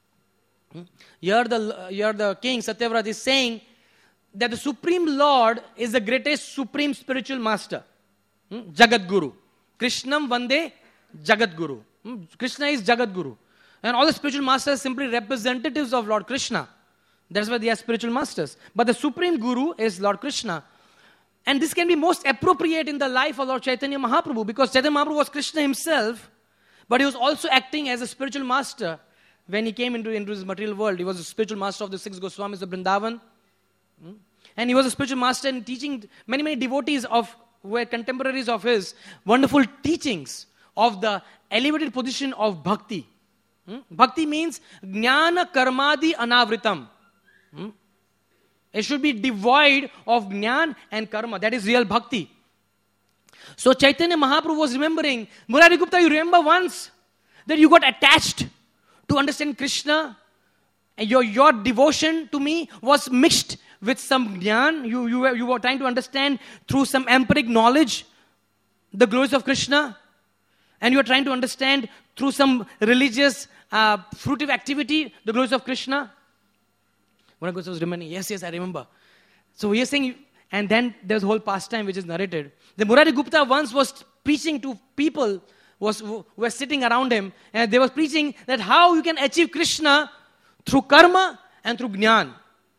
[SPEAKER 1] Here the king, Satyavrat, is saying that the Supreme Lord is the greatest Supreme Spiritual Master. Jagat Guru. Krishnam Vande Jagat Guru. Krishna is Jagat Guru. And all the spiritual masters are simply representatives of Lord Krishna. That's why they are spiritual masters. But the Supreme Guru is Lord Krishna. And this can be most appropriate in the life of Lord Chaitanya Mahaprabhu, because Chaitanya Mahaprabhu was Krishna himself, but he was also acting as a spiritual master when he came into this material world. He was a spiritual master of the 6 Goswamis of Vrindavan. And he was a spiritual master in teaching many devotees who were contemporaries of his, wonderful teachings of the elevated position of bhakti. Bhakti means jnana karmadi anavritam. It should be devoid of jnana and karma. That is real bhakti. So Chaitanya Mahaprabhu was remembering, Murari Gupta, you remember once that you got attached to understand Krishna, and your devotion to me was mixed with some jnana. You were trying to understand through some empiric knowledge the glories of Krishna, and you are trying to understand through some religious fruitive activity the glories of Krishna. Murari Gupta was remembering, yes, I remember. So he is saying, and then there's a whole pastime which is narrated. The Murari Gupta once was preaching to people who were sitting around him, and they were preaching that how you can achieve Krishna through karma and through jnana.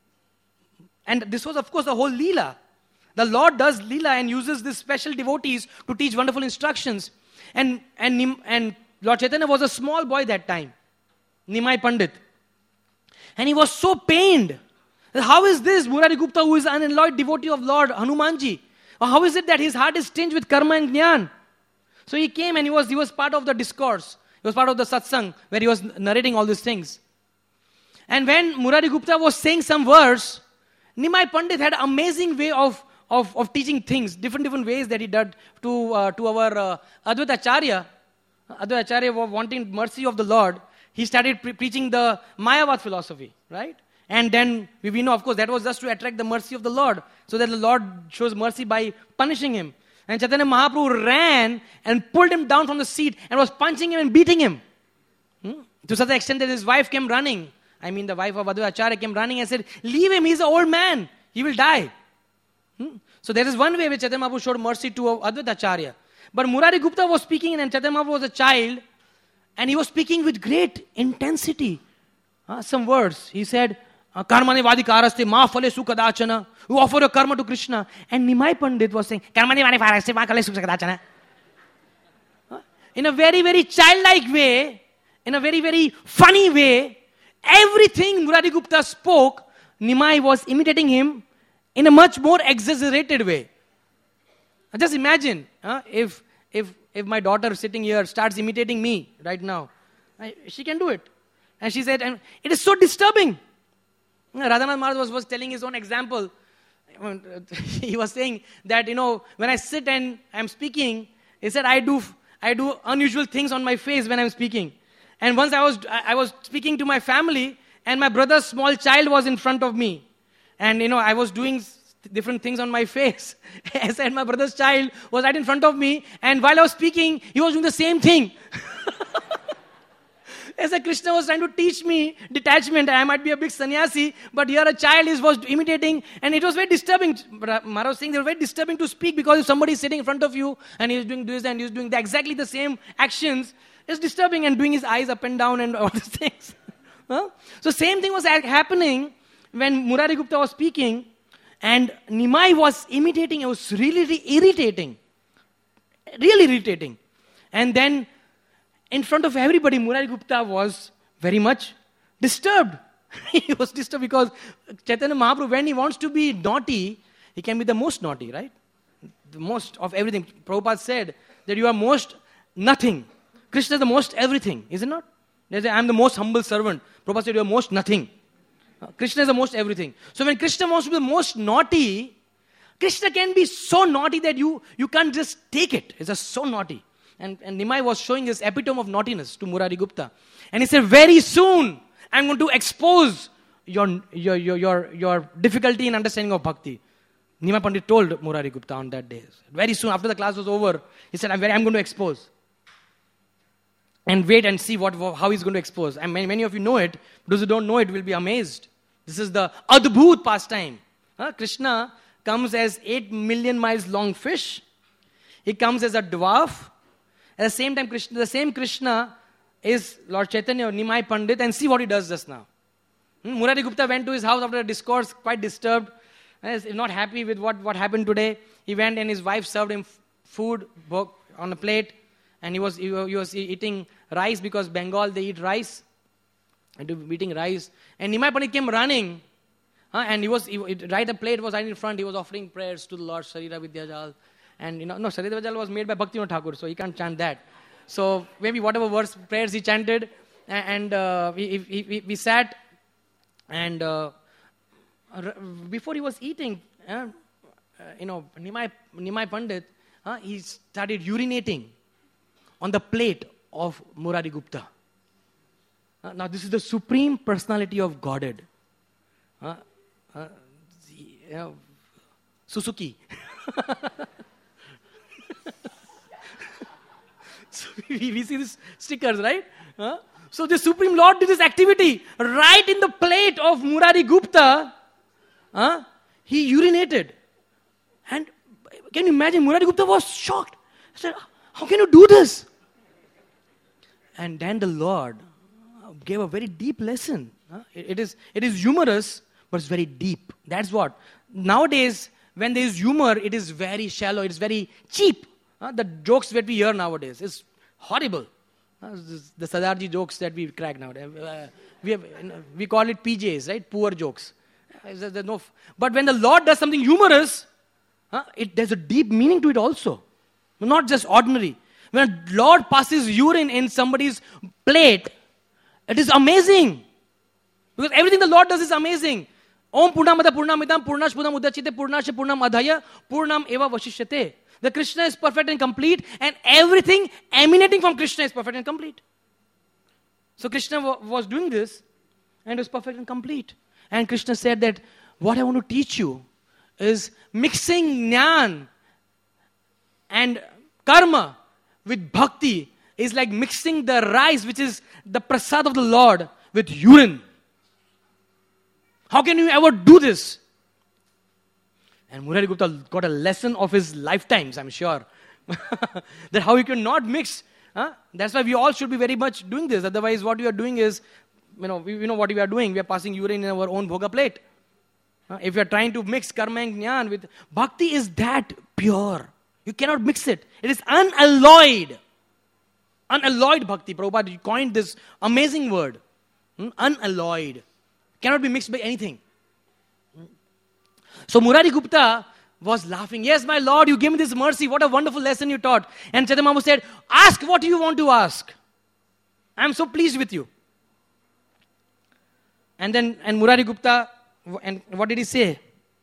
[SPEAKER 1] And this was, of course, the whole Leela. The Lord does Leela and uses these special devotees to teach wonderful instructions. And Lord Chaitanya was a small boy that time, Nimai Pandit. And he was so pained. How is this Murari Gupta, who is an unalloyed devotee of Lord Hanumanji, how is it that his heart is tinged with karma and jnana? So he came and he was part of the discourse. He was part of the satsang where he was narrating all these things. And when Murari Gupta was saying some verse, Nimai Pandit had an amazing way of teaching things, different ways that he did to our Advaita Acharya. Advaita Acharya was wanting mercy of the Lord. He started preaching the Mayavad philosophy, right? And then we know, of course, that was just to attract the mercy of the Lord, so that the Lord shows mercy by punishing him. And Chaitanya Mahaprabhu ran and pulled him down from the seat and was punching him and beating him. To such an extent that his wife came running. I mean, the wife of Advaita Acharya came running and said, leave him, he's an old man. He will die. So there is one way which Chaitanya Mahaprabhu showed mercy to Advaita Acharya. But Murari Gupta was speaking, and Chaitanya Mahaprabhu was a child, and he was speaking with great intensity. Some words. He said, Karmane vadikaraste ma phale sukadachana. You offer your karma to Krishna. And Nimai Pandit was saying, Karmane vadikaraste ma phale sukadachana. In a very, very childlike way, in a very, very funny way, everything Murari Gupta spoke, Nimai was imitating him in a much more exaggerated way. Just imagine if my daughter sitting here starts imitating me right now. She can do it. And she said, and it is so disturbing. Radhanath Maharaj was telling his own example. He was saying that, when I sit and I'm speaking, he said, I do unusual things on my face when I'm speaking. And once I was speaking to my family, and my brother's small child was in front of me. And, I was doing different things on my face. I said my brother's child was right in front of me, and while I was speaking, he was doing the same thing. As a Krishna was trying to teach me detachment, I might be a big sannyasi, but here a child was imitating, and it was very disturbing. Maharaj was saying they were very disturbing to speak, because if somebody is sitting in front of you, and he is doing this, and he is doing exactly the same actions, it's disturbing, and doing his eyes up and down, and all these things. So same thing was happening when Murari Gupta was speaking, and Nimai was imitating. It was really irritating. Really irritating. And then, in front of everybody, Murari Gupta was very much disturbed. He was disturbed because Chaitanya Mahaprabhu, when he wants to be naughty, he can be the most naughty, right? The most of everything. Prabhupada said that you are most nothing. Krishna is the most everything, is it not? They say, I am the most humble servant. Prabhupada said, you are most nothing. Krishna is the most everything. So when Krishna wants to be the most naughty, Krishna can be so naughty that you can't just take it. It's just so naughty. And Nimai was showing his epitome of naughtiness to Murari Gupta. And he said, very soon, I'm going to expose your difficulty in understanding of bhakti. Nimai Pandit told Murari Gupta on that day. Very soon after the class was over, he said, I'm going to expose. And wait and see how he's going to expose. And many of you know it. Those who don't know it will be amazed. This is the Adbhut pastime. Krishna comes as 8 million miles long fish. He comes as a dwarf. At the same time, the same Krishna is Lord Chaitanya or Nimai Pandit, and see what he does just now. Murari Gupta went to his house after a discourse, quite disturbed. He's not happy with what happened today. He went and his wife served him food on a plate. And he was eating rice because Bengal, they eat rice. And eating rice. And Nimai Pandit came running. And the plate was right in front. He was offering prayers to the Lord, Sharira Vidyajal. And Sharira Vidyajal was made by Bhaktivinoda Thakur, so he can't chant that. So maybe whatever prayers he chanted. And we sat. And before he was eating, Nimai Pandit, he started urinating on the plate of Murari Gupta. Now this is the Supreme Personality of Godhead. Suzuki. So we see these stickers, right? So the Supreme Lord did this activity right in the plate of Murari Gupta. He urinated. And can you imagine, Murari Gupta was shocked. He said, how can you do this? And then the Lord gave a very deep lesson. It is humorous, but it's very deep. That's what. Nowadays, when there is humor, it is very shallow. It is very cheap. The jokes that we hear nowadays is horrible. The Sadarji jokes that we crack nowadays. We call it PJs, right? Poor jokes. But when the Lord does something humorous, there's a deep meaning to it also. Not just ordinary. When Lord passes urine in somebody's plate, it is amazing. Because everything the Lord does is amazing. Om Purnamada Purnamidam Purnash Purnam Udachite Purnasya Purnam Adhaya Purnam Eva Vashishyate. The Krishna is perfect and complete, and everything emanating from Krishna is perfect and complete. So Krishna was doing this, and it was perfect and complete. And Krishna said that what I want to teach you is mixing jnana and karma with bhakti is like mixing the rice, which is the prasad of the Lord, with urine. How can you ever do this? And Murari Gupta got a lesson of his lifetimes, I'm sure. That how you cannot mix. That's why we all should be very much doing this. Otherwise, what we are doing is, we know what we are doing. We are passing urine in our own bhoga plate. If you are trying to mix karma and jnana with bhakti, is that pure. You cannot mix it. It is unalloyed. Unalloyed bhakti. Prabhupada coined this amazing word. Unalloyed. Cannot be mixed by anything. So Murari Gupta was laughing. Yes, my Lord, you gave me this mercy. What a wonderful lesson you taught. And Chaitanya Mahaprabhu said, ask what you want to ask. I am so pleased with you. And Murari Gupta, and what did he say?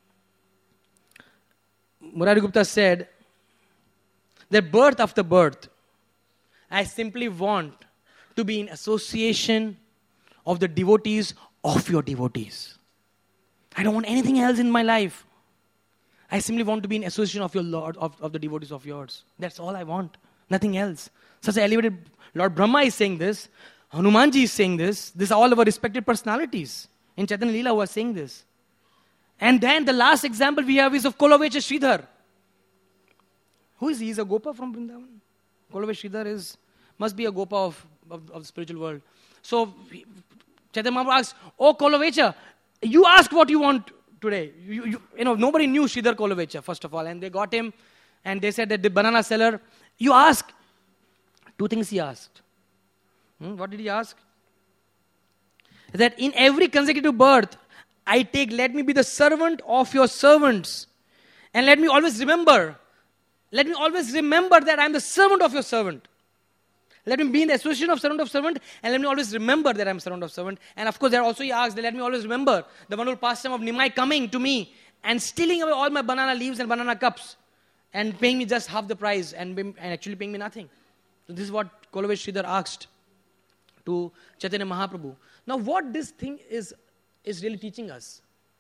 [SPEAKER 1] Murari Gupta said that birth after birth, I simply want to be in association of the devotees of your devotees. I don't want anything else in my life. I simply want to be in association of your Lord, of the devotees of yours. That's all I want. Nothing else. Such an elevated Lord Brahma is saying this. Hanumanji is saying this. These are all our respected personalities in Chaitanya Leela who are saying this. And then the last example we have is of Kolovecha Sridhar. Who is he? He's a Gopa from Vrindavan. Kolovecha Sridhar must be a Gopa of the spiritual world. So Chaitanya Mahaprabhu asks, oh Kolovecha, you ask what you want today. Nobody knew Sridhar Kolovecha, first of all. And they got him and they said that the banana seller, you ask. Two things he asked. What did he ask? That in every consecutive birth, let me be the servant of your servants. And let me always remember that I am the servant of your servant. Let me be in the association of servant, and let me always remember that I am servant of servant. And of course, there also he asked that let me always remember the wonderful pastime of Nimai coming to me and stealing away all my banana leaves and banana cups and paying me just half the price and actually paying me nothing. So this is what Kolovecha Sridhar asked to Chaitanya Mahaprabhu. Now what this thing is really teaching us.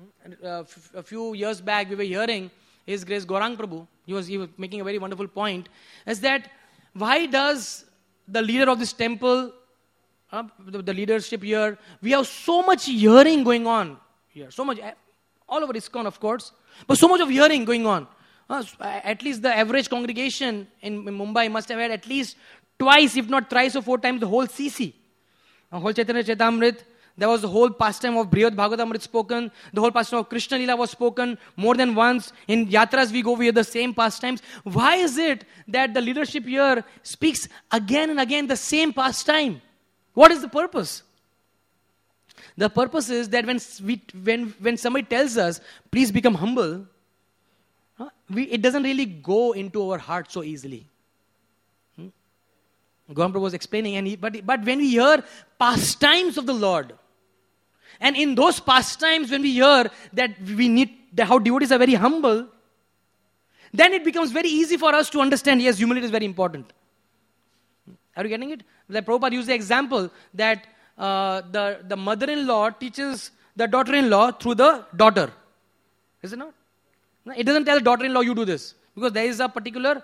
[SPEAKER 1] A few years back, we were hearing His Grace Gaurang Prabhu. He was making a very wonderful point. Is that why does the leader of this temple, the leadership here, we have so much hearing going on here. So much, all over ISKCON, of course. But so much of hearing going on. At least the average congregation in Mumbai must have had at least twice, if not thrice or 4 times, the whole CC. Whole Chaitanya Charitamrita. There was the whole pastime of Brihad Bhagavatamrita spoken. The whole pastime of Krishna Lila was spoken more than once. In Yatras we hear the same pastimes. Why is it that the leadership here speaks again and again the same pastime? What is the purpose? The purpose is that when somebody tells us, please become humble, it doesn't really go into our heart so easily. Gaurang Prabhu was explaining, but when we hear pastimes of the Lord, and in those pastimes when we hear that how devotees are very humble, then it becomes very easy for us to understand, yes, humility is very important. Are you getting it? Like Prabhupada used the example that the mother-in-law teaches the daughter-in-law through the daughter. Is it not? It doesn't tell the daughter-in-law, you do this. Because there is a particular,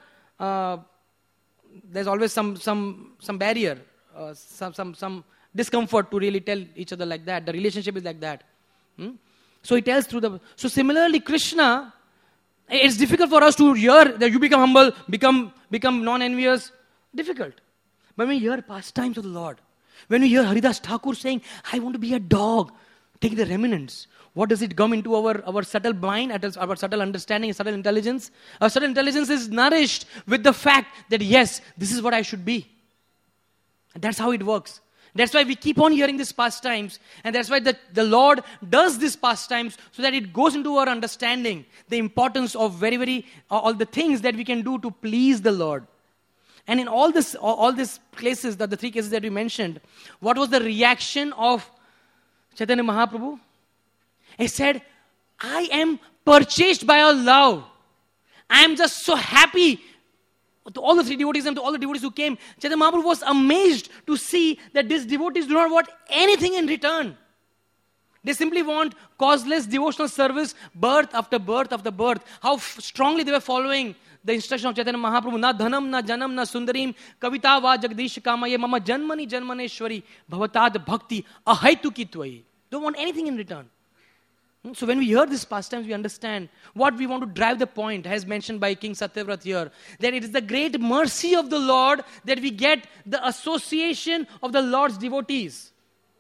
[SPEAKER 1] there's always some barrier, some discomfort to really tell each other like that. The relationship is like that. So he tells through the... So similarly, Krishna, it's difficult for us to hear that you become humble, become non-envious. Difficult. But when we hear pastimes of the Lord, when we hear Haridas Thakur saying, I want to be a dog, take the remnants. What does it come into our subtle mind, our subtle understanding, subtle intelligence? Our subtle intelligence is nourished with the fact that, yes, this is what I should be. And that's how it works. That's why we keep on hearing these pastimes. And that's why the Lord does these pastimes so that it goes into our understanding, the importance of all the things that we can do to please the Lord. And in all these places, the 3 cases that we mentioned, what was the reaction of Chaitanya Mahaprabhu? He said, I am purchased by your love. I am just so happy to all the 3 devotees and to all the devotees who came. Chaitanya Mahaprabhu was amazed to see that these devotees do not want anything in return. They simply want causeless devotional service, birth after birth after birth. How strongly they were following the instruction of Chaitanya Mahaprabhu. Na dhanam, na janam, na sundarim, kavita va jagdish kamaye, mama janmani janmaneshwari, bhavatad bhakti, ahaitu tvai. Don't want anything in return. So when we hear these pastimes, we understand what we want to drive the point, as mentioned by King Satyavrat here, that it is the great mercy of the Lord that we get the association of the Lord's devotees.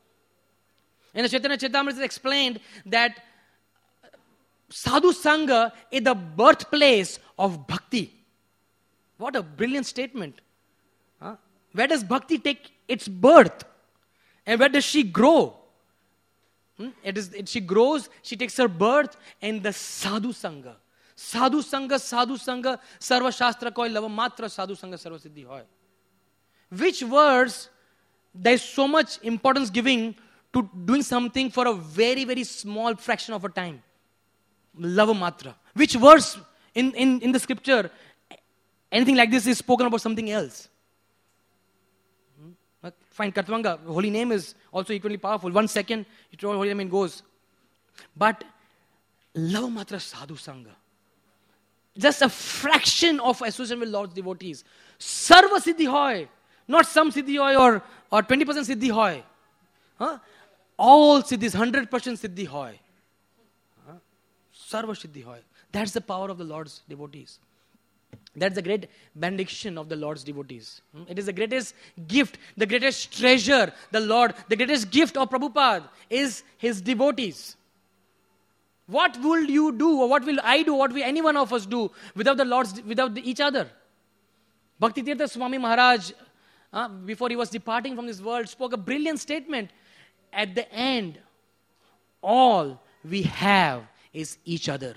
[SPEAKER 1] And the Chaitanya Charitamrita is explained that Sadhu Sangha is the birthplace of bhakti. What a brilliant statement. Where does bhakti take its birth? And where does she grow? She grows, she takes her birth in the Sadhu Sangha. Sadhu Sangha, Sarva Shastra koi lava matra Sadhu Sangha Sarva Siddhi hoy. Which verse there is so much importance giving to doing something for a very, very small fraction of a time? Lava matra. Which verse in the scripture, anything like this is spoken about something else? Fine, Katvanga, holy name is also equally powerful. 1 second, holy name goes. But love matra sadhu sangha. Just a fraction of association with Lord's devotees. Sarva siddhi hoy. Not some siddhi hoy or 20% siddhi hoy. All siddhis, 100% siddhi hoy. Sarva siddhi hoy. That's the power of the Lord's devotees. That's the great benediction of the Lord's devotees. It is the greatest gift, the greatest treasure, the greatest gift of Prabhupada is his devotees. What will you do, or what will I do, what will any one of us do without each other? Bhaktitirtha Swami Maharaj, before he was departing from this world, spoke a brilliant statement. At the end, all we have is each other.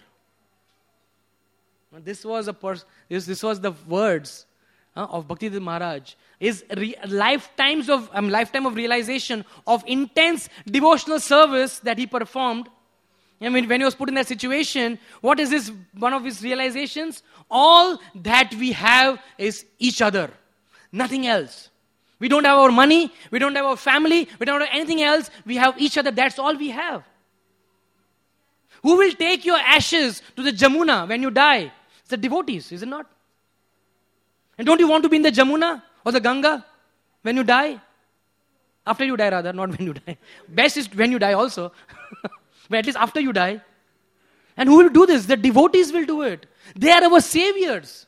[SPEAKER 1] This was the words of Bhaktivedanta Maharaj. Is lifetime of realization of intense devotional service that he performed. I mean, when he was put in that situation, what is one of his realizations? All that we have is each other. Nothing else. We don't have our money, we don't have our family, we don't have anything else. We have each other. That's all we have. Who will take your ashes to the Jamuna when you die? It's the devotees, is it not? And don't you want to be in the Jamuna or the Ganga when you die? After you die rather, not when you die. Best is when you die also. But at least after you die. And who will do this? The devotees will do it. They are our saviors.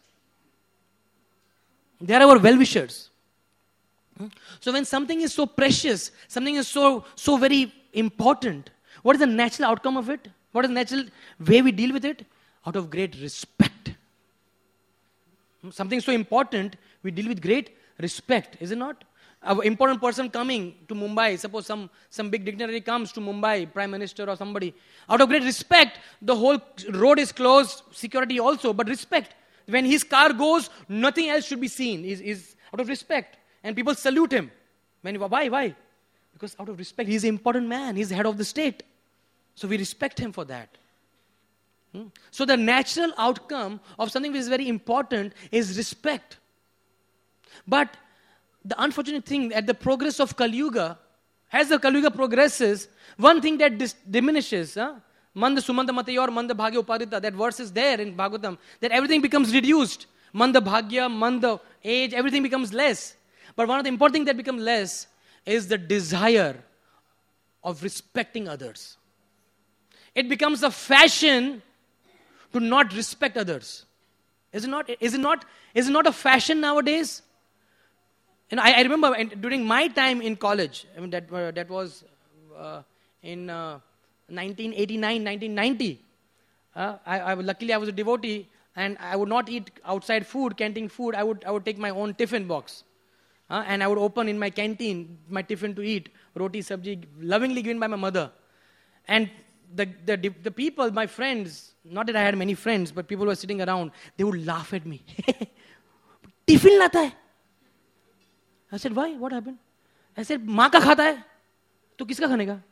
[SPEAKER 1] They are our well-wishers. So when something is so precious, something is so very important, what is the natural outcome of it? What is the natural way we deal with it? Out of great respect. Something so important, we deal with great respect, is it not? An important person coming to Mumbai, suppose some big dignitary comes to Mumbai, Prime Minister or somebody, out of great respect, the whole road is closed, security also, but respect. When his car goes, nothing else should be seen, is out of respect. And people salute him. Why? Because out of respect, he's an important man, he's the head of the state. So we respect him for that. So the natural outcome of something which is very important is respect. But the unfortunate thing, at the progress of Kali Yuga, as the Kali Yuga progresses, one thing that diminishes, Manda Sumanda Matayor, Manda Bhagya Uparita, that verse is there in Bhagavatam, that everything becomes reduced. Manda Bhagya, Manda age, everything becomes less. But one of the important things that becomes less is the desire of respecting others. It becomes a fashion to not respect others. Is it not? Is it not a fashion nowadays? And I remember during my time in college, I mean that was in 1989, 1990. Luckily I was a devotee, and I would not eat outside food, canteen food. I would take my own tiffin box, and I would open in my canteen my tiffin to eat roti, sabji, lovingly given by my mother. And the people, my friends, not that I had many friends, but people who were sitting around, they would laugh at me. Tiffin lata hai? I said, why? What happened? I said, maa ka khata hai? To kiska khane ka?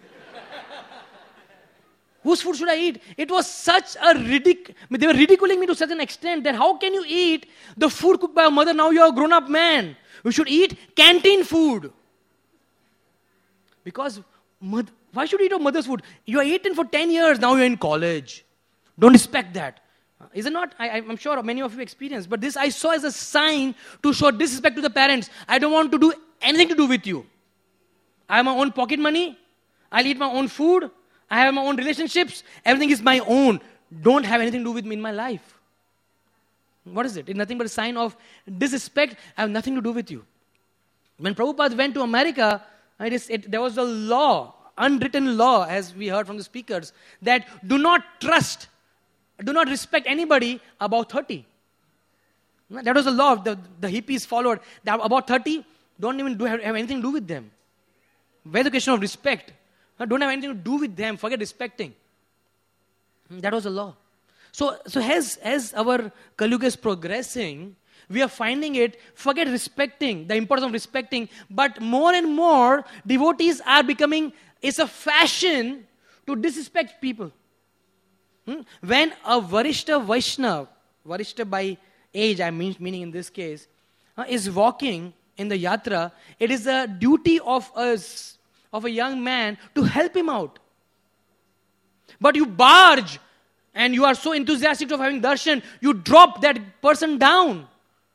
[SPEAKER 1] Whose food should I eat? It was such a they were ridiculing me to such an extent that how can you eat the food cooked by your mother? Now you are a grown-up man. You should eat canteen food. Because why should you eat your mother's food? You are eaten for 10 years, now you are in college. Don't respect that. Is it not? I'm sure many of you experience. But this I saw as a sign to show disrespect to the parents. I don't want to do anything to do with you. I have my own pocket money. I'll eat my own food. I have my own relationships. Everything is my own. Don't have anything to do with me in my life. What is it? It's nothing but a sign of disrespect. I have nothing to do with you. When Prabhupada went to America, there was a law, unwritten law, as we heard from the speakers, that do not respect anybody above 30. That was a law the hippies followed. That about 30, don't even have anything to do with them. Where's the question of respect? Don't have anything to do with them. Forget respecting. That was a law. So as our Kali Yuga is progressing, we are finding it, forget respecting, the importance of respecting, but more and more devotees are becoming, it's a fashion to disrespect people. When a Varishta Vaishnav, Varishta by age, I mean meaning in this case, is walking in the yatra, it is the duty of a young man to help him out. But you barge, and you are so enthusiastic of having darshan, you drop that person down.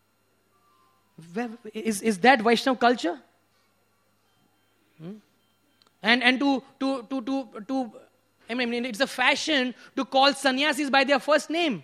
[SPEAKER 1] Is that Vaishnav culture? And to I mean, it's a fashion to call sannyasis by their first name.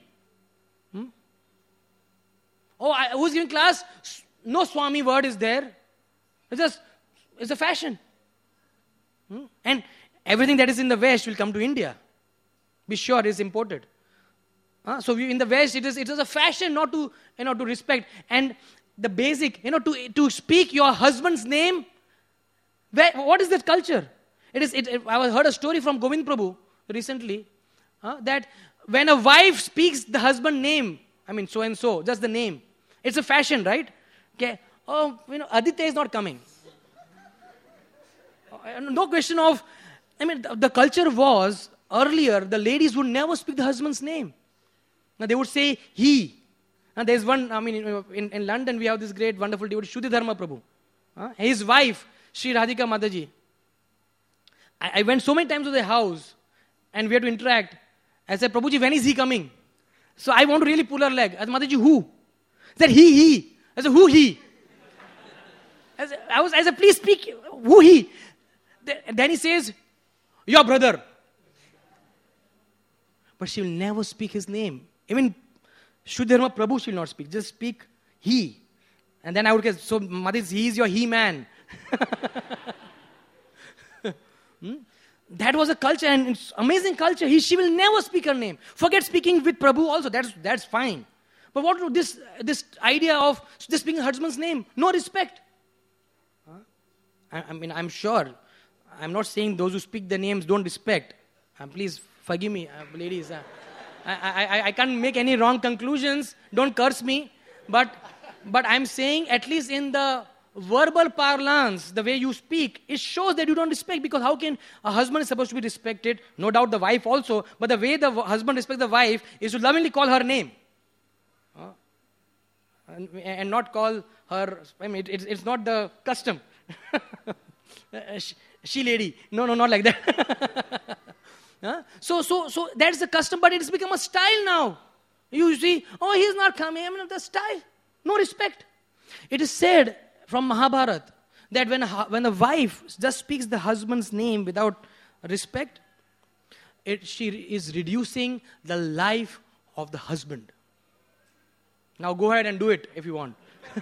[SPEAKER 1] Who's giving class? No Swami word is there. It's a fashion. And everything that is in the West will come to India. Be sure it is imported. So in the West, it is a fashion not to to respect. And the basic, to speak your husband's name. What is that culture? I heard a story from Govind Prabhu recently that when a wife speaks the husband name, I mean so and so, just the name, it's a fashion, right? Okay. Aditya is not coming. No question of, the culture was, earlier, the ladies would never speak the husband's name. Now, they would say, he. Now, there's one, in London, we have this great, wonderful devotee, Shuddhi Dharma Prabhu. His wife, Sri Radhika Mataji. I went so many times to their house, and we have to interact. I said, Prabhuji, when is he coming? So I want to really pull her leg. I said, Mataji, who? He said, he. I said, who he? I said, please speak. Who he? Then he says, your brother. But she will never speak his name. Even Shuddharma Prabhu she will not speak. Just speak he. And then I would get, so Mataji, he is your he-man. That was a culture, and it's amazing culture. She will never speak her name. Forget speaking with Prabhu also. That's fine. But what this idea of just speaking husband's name? No respect. I mean, I'm sure. I'm not saying those who speak the names don't respect. Please forgive me, ladies. I can't make any wrong conclusions. Don't curse me. But I'm saying, at least in the verbal parlance, the way you speak, it shows that you don't respect, because how can a husband is supposed to be respected? No doubt the wife also, but the way the husband respects the wife is to lovingly call her name. And not call her, I mean, it's not the custom. She lady. No, not like that. So that's the custom, but it has become a style now. You see, oh, he's not coming. I mean, the style. No respect. It is said from Mahabharata that when the wife just speaks the husband's name without respect, she is reducing the life of the husband. Now go ahead and do it if you want.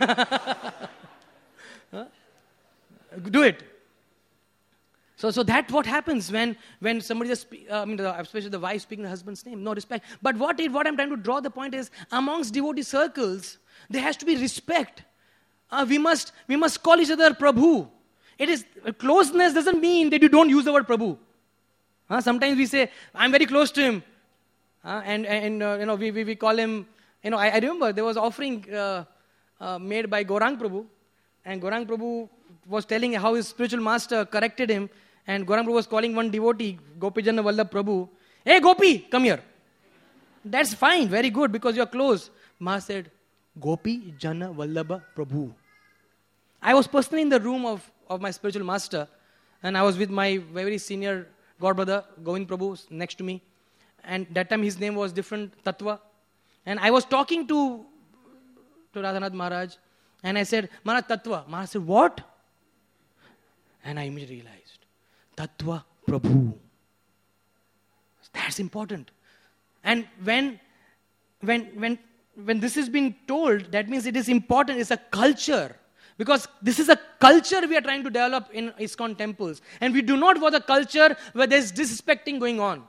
[SPEAKER 1] Do it. So that's what happens when somebody just, especially the wife speaking the husband's name, no respect. But what I'm trying to draw the point is, amongst devotee circles, there has to be respect. We must call each other Prabhu. It is closeness doesn't mean that you don't use the word Prabhu. Sometimes we say, I'm very close to him, and we call him. I remember there was offering made by Gaurang Prabhu, and Gaurang Prabhu was telling how his spiritual master corrected him, and Gaurang Prabhu was calling one devotee, Gopijana Vallabh Prabhu, hey Gopi, come here. That's fine, very good, because you're close. Ma said, Gopi Jana Vallabha Prabhu. I was personally in the room of my spiritual master, and I was with my very senior godbrother, Govind Prabhu, next to me. And that time his name was different, Tattva. And I was talking to Radhanath Maharaj, and I said, Maharaj, Tattva. Maharaj said, what? And I immediately realized, Tattva Prabhu. That's important. And when this is being told, that means it is important. It's a culture. Because this is a culture we are trying to develop in ISKCON temples. And we do not want a culture where there's disrespecting going on.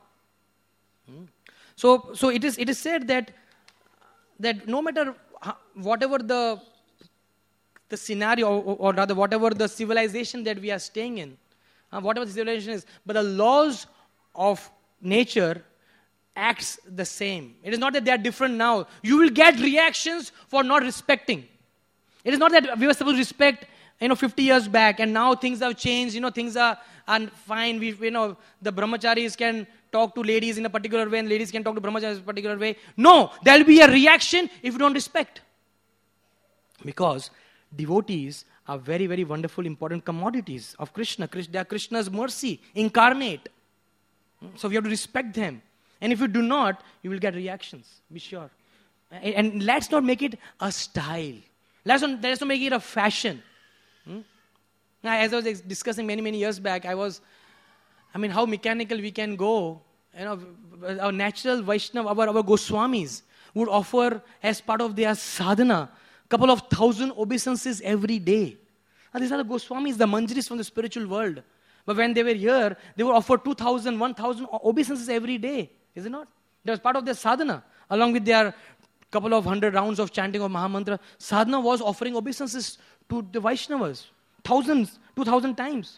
[SPEAKER 1] So it is said that no matter whatever the scenario, or rather whatever the civilization that we are staying in, whatever the civilization is, but the laws of nature acts the same. It is not that they are different now. You will get reactions for not respecting. It is not that we were supposed to respect 50 years back, and now things have changed, things are fine. The brahmacharis can talk to ladies in a particular way, and ladies can talk to brahmacharis in a particular way. No, there will be a reaction if you don't respect. Because devotees are very, very wonderful, important commodities of Krishna. They are Krishna's mercy, incarnate. So we have to respect them. And if you do not, you will get reactions, be sure. And let's not make it a style. Let's not make it a fashion. Now, as I was discussing many, many years back, how mechanical we can go. Our natural Vaishnava, our Goswamis would offer as part of their sadhana couple of 1,000 obeisances every day. Now, these are the Goswamis, the Manjaris from the spiritual world. But when they were here, they would offer 2,000, 1,000 obeisances every day. Is it not? That was part of their sadhana. Along with their couple of 100 rounds of chanting of Mahamantra, sadhana was offering obeisances to the Vaishnavas. 2,000 times.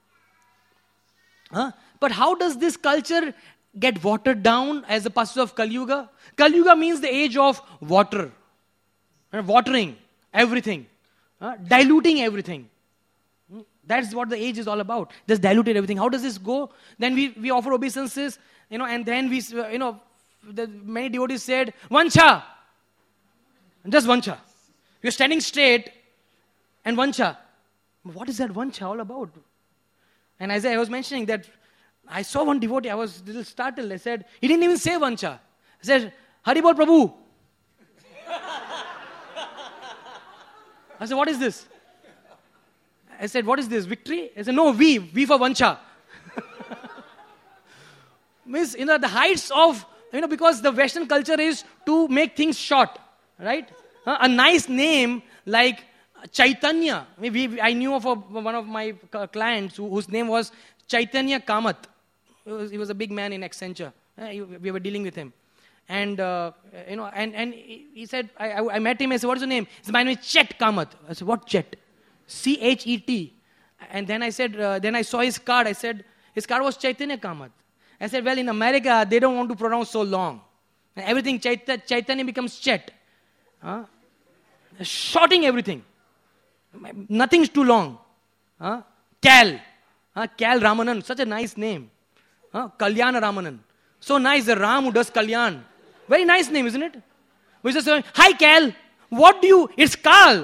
[SPEAKER 1] But how does this culture get watered down as the passage of Kali Yuga? Kali Yuga means the age of water. Watering everything. Diluting everything. That's what the age is all about. Just diluted everything. How does this go? Then we offer obeisances, and then many devotees said, Vancha. Just Vancha. You're standing straight and Vancha. What is that Vancha all about? And as I was mentioning that, I saw one devotee, I was a little startled. I said, he didn't even say Vancha. I said, Hari Bol Prabhu. I said, what is this? I said, what is this, victory? I said, no, V for Vancha. Means, the heights of, because the Western culture is to make things short, right? A nice name like Chaitanya. I knew of one of my clients whose name was Chaitanya Kamath. He was a big man in Accenture. We were dealing with him. And, and he said, I met him, I said, what is your name? He said, my name is Chet Kamath. I said, what Chet? C-H-E-T. And then I said, then I saw his card. I said, his card was Chaitanya Kamath. I said, well, in America, they don't want to pronounce so long. And everything, Chaitanya becomes Chet. Shorting everything. Nothing's too long. Cal. Cal Ramanan, such a nice name. Kalyana Ramanan. So nice, the Ram who does Kalyan. Very nice name, isn't it? We just say, hi Cal, what do you, it's Kal.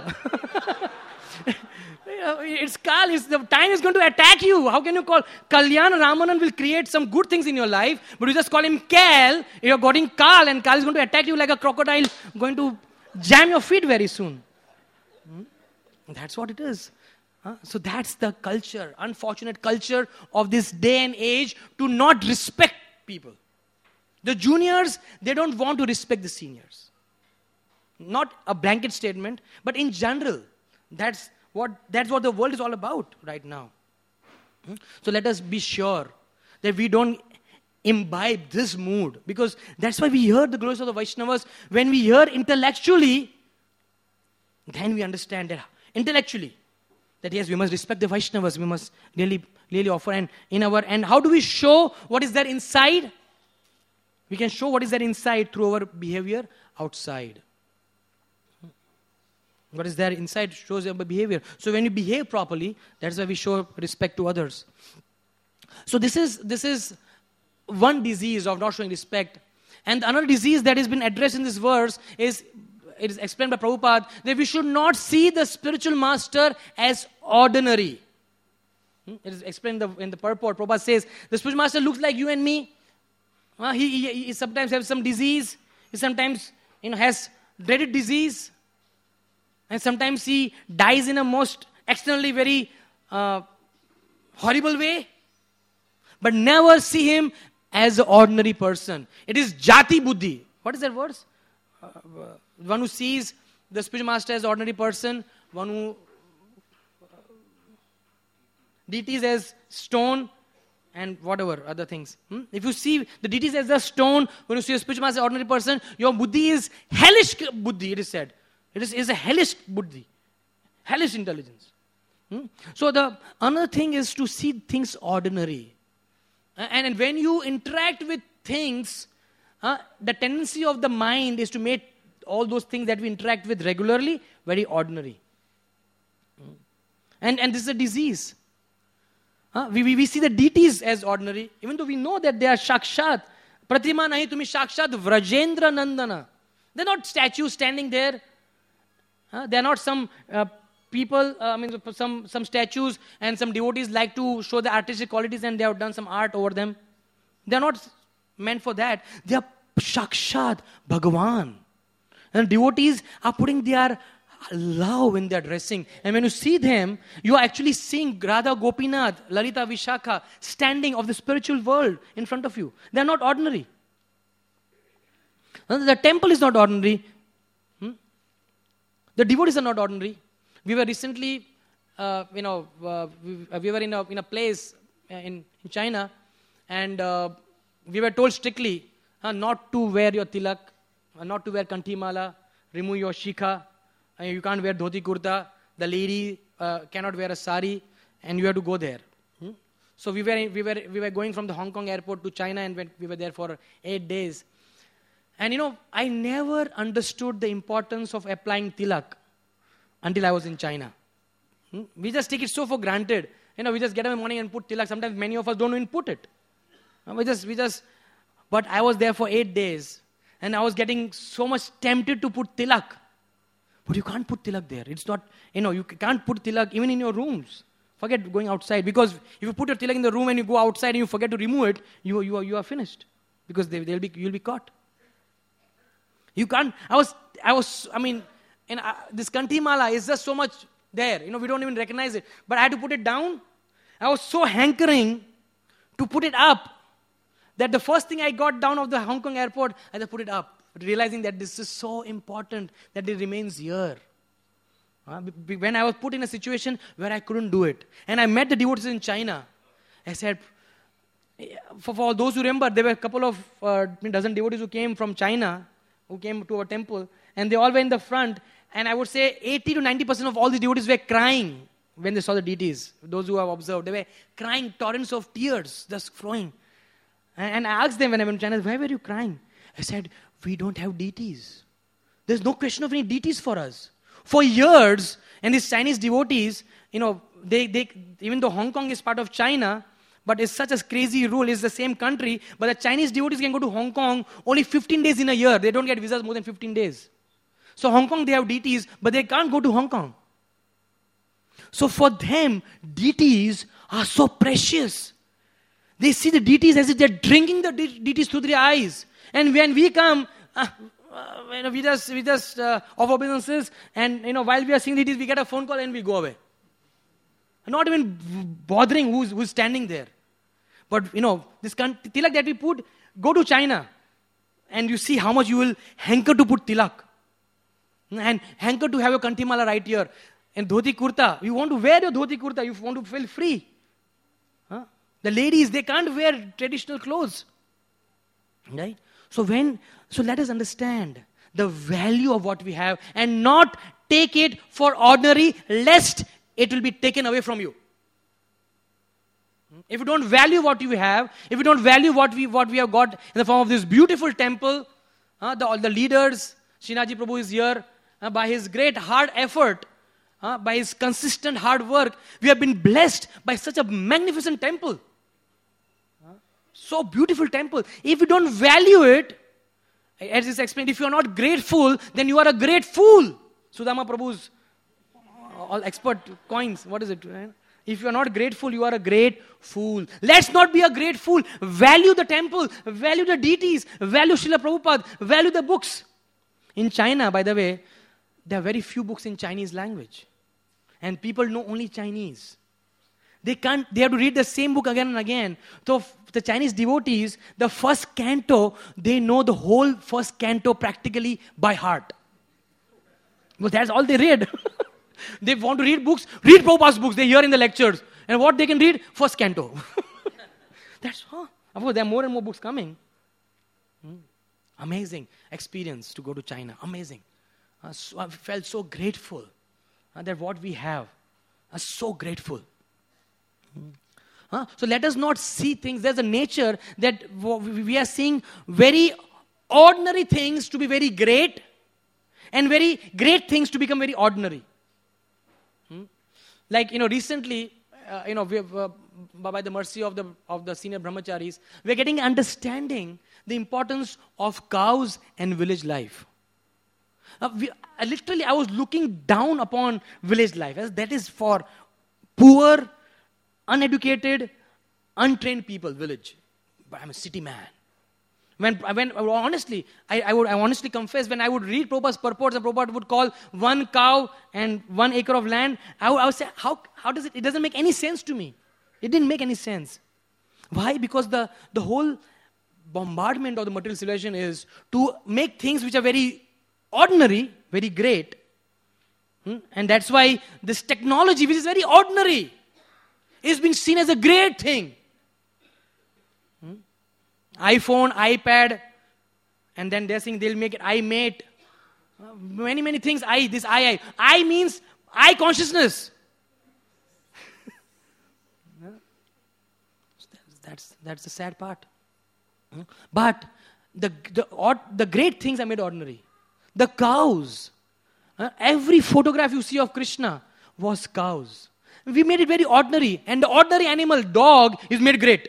[SPEAKER 1] It's Kal, the time is going to attack you. How can you call? Kalyan Ramanan will create some good things in your life, but you just call him Cal, you're getting Kal, and Kal is going to attack you like a crocodile, going to jam your feet very soon. That's what it is. So that's the culture, unfortunate culture of this day and age, to not respect people. The juniors, they don't want to respect the seniors. Not a blanket statement, but in general, that's what the world is all about right now. So let us be sure that we don't imbibe this mood, because that's why we hear the glories of the Vaishnavas. When we hear intellectually, then we understand that intellectually, that yes, we must respect the Vaishnavas, we must really offer. And how do we show what is there inside? We can show what is there inside through our behavior outside. What is there inside shows our behavior. So when you behave properly, that's why we show respect to others. So this is one disease of not showing respect. And another disease that has been addressed in this verse is, it is explained by Prabhupada, that we should not see the spiritual master as ordinary. It is explained in the purport. Prabhupada says, the spiritual master looks like you and me. He sometimes has some disease. He sometimes has dreaded disease. And sometimes he dies in a most externally very horrible way. But never see him as an ordinary person. It is Jati Buddhi. What is that verse? One who sees the spiritual master as an ordinary person. One who deities as stone and whatever other things. If you see the deities as a stone, when you see a spiritual master as an ordinary person, your buddhi is hellish buddhi, it is said. It is a hellish buddhi, hellish intelligence. So the another thing is to see things ordinary. And when you interact with things, the tendency of the mind is to make all those things that we interact with regularly very ordinary. And this is a disease. We see the deities as ordinary, even though we know that they are Shakshat. Pratima nahi tumi Shakshat Vrajendra Nandana. They're not statues standing there. They are not some people, some statues, and some devotees like to show the artistic qualities and they have done some art over them. They are not meant for that. They are Shakshat Bhagavan. And devotees are putting their love in their dressing. And when you see them, you are actually seeing Radha Gopinath, Lalita Vishakha standing of the spiritual world in front of you. They are not ordinary. The temple is not ordinary. The devotees are not ordinary. We were recently, we were in a place in China, and we were told strictly not to wear your tilak, not to wear kanthimala, remove your shikha, you can't wear dhoti kurta, the lady cannot wear a sari, and you have to go there. So we were going from the Hong Kong airport to China, and we were there for 8 days. And I never understood the importance of applying tilak until I was in China. We just take it so for granted. We just get up in the morning and put tilak. Sometimes many of us don't even put it. But I was there for 8 days, and I was getting so much tempted to put tilak. But you can't put tilak there. It's not, you can't put tilak even in your rooms. Forget going outside. Because if you put your tilak in the room and you go outside and you forget to remove it, you are finished. Because you'll be caught. You can't. This Kantimala is just so much there. We don't even recognize it. But I had to put it down. I was so hankering to put it up that the first thing I got down of the Hong Kong airport, I just put it up, realizing that this is so important that it remains here. When I was put in a situation where I couldn't do it. And I met the devotees in China. I said, for those who remember, there were a couple of dozen devotees who came from China, who came to our temple, and they all were in the front. And I would say 80 to 90% of all the devotees were crying when they saw the deities. Those who have observed, they were crying, torrents of tears just flowing. And I asked them when I went to China, why were you crying? I said, we don't have deities. There's no question of any deities for us. For years, and these Chinese devotees, they even though Hong Kong is part of China, but it's such a crazy rule, it's the same country, but the Chinese devotees can go to Hong Kong only 15 days in a year. They don't get visas more than 15 days. So Hong Kong, they have deities, but they can't go to Hong Kong. So for them, deities are so precious. They see the deities as if they're drinking the deities through their eyes. And when we come, we just offer obeisances, and while we are seeing deities, we get a phone call and we go away. Not even bothering who's standing there. But this tilak that we put, go to China, and you see how much you will hanker to put tilak, and hanker to have your Kantimala right here. And dhoti kurta, you want to wear your dhoti kurta, you want to feel free. The ladies, they can't wear traditional clothes. Right? So let us understand the value of what we have and not take it for ordinary, lest it will be taken away from you. If you don't value what you have, if you don't value what we have got in the form of this beautiful temple, the leaders, Srinathji Prabhu is here, by his great hard effort, by his consistent hard work, we have been blessed by such a magnificent temple. So beautiful temple. If you don't value it, as is explained, if you are not grateful, then you are a great fool. Sudama Prabhu's all expert coins. What is it? If you are not grateful, you are a great fool. Let's not be a great fool. Value the temple. Value the deities. Value Srila Prabhupada. Value the books. In China, by the way, there are very few books in Chinese language. And people know only Chinese. They have to read the same book again and again. So the Chinese devotees, the first canto, they know the whole first canto practically by heart. Well, that's all they read. They want to read books, read Prabhupada's books. They hear in the lectures. And what they can read? First canto. That's all. Of course, there are more and more books coming. Amazing experience to go to China. Amazing. So I felt so grateful that what we have. So grateful. So let us not see things. There's a nature that we are seeing very ordinary things to be very great, and very great things to become very ordinary. Like recently, we have, by the mercy of the senior brahmacharis, we are getting understanding the importance of cows and village life. I was looking down upon village life, as that is for poor, uneducated, untrained people, village. But I'm a city man. When honestly, I would honestly confess, when I would read Prabhupada's purports, and Prabhupada would call 1 cow and 1 acre of land, I would say, how does it doesn't make any sense to me. It didn't make any sense. Why? Because the whole bombardment of the material civilization is to make things which are very ordinary, very great. And that's why this technology, which is very ordinary, is being seen as a great thing. iPhone, iPad, and then they're saying they'll make it iMate. Many things. I means I consciousness. That's the sad part. But the great things are made ordinary. The cows. Every photograph you see of Krishna was cows. We made it very ordinary. And the ordinary animal, dog, is made great.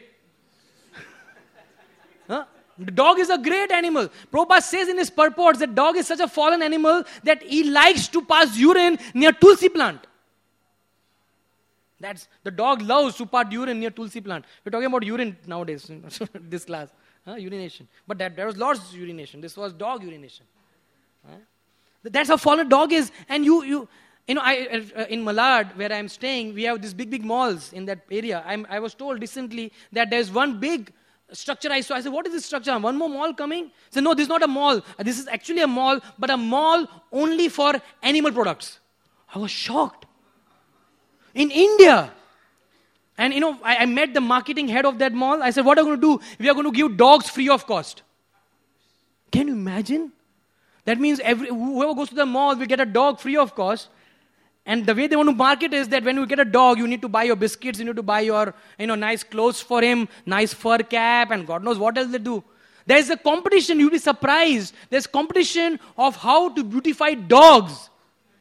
[SPEAKER 1] The dog is a great animal. Prabhupada says in his purports that dog is such a fallen animal that he likes to pass urine near tulsi plant. The dog loves to part urine near Tulsi plant. We're talking about urine nowadays, this class. Urination. But there was Lord's urination. This was dog urination. That's how fallen dog is. And in Malad, where I'm staying, we have these big malls in that area. I was told recently that there's one big structure I saw. I said, what is this structure? One more mall coming? I said, no, this is not a mall. This is actually a mall, but a mall only for animal products. I was shocked. In India. And I met the marketing head of that mall. I said, what are we going to do? We are going to give dogs free of cost. Can you imagine? That means whoever goes to the mall will get a dog free of cost. And the way they want to market is that when you get a dog, you need to buy your biscuits, you need to buy your nice clothes for him, nice fur cap, and God knows what else they do. There's a competition, you'll be surprised. There's competition of how to beautify dogs.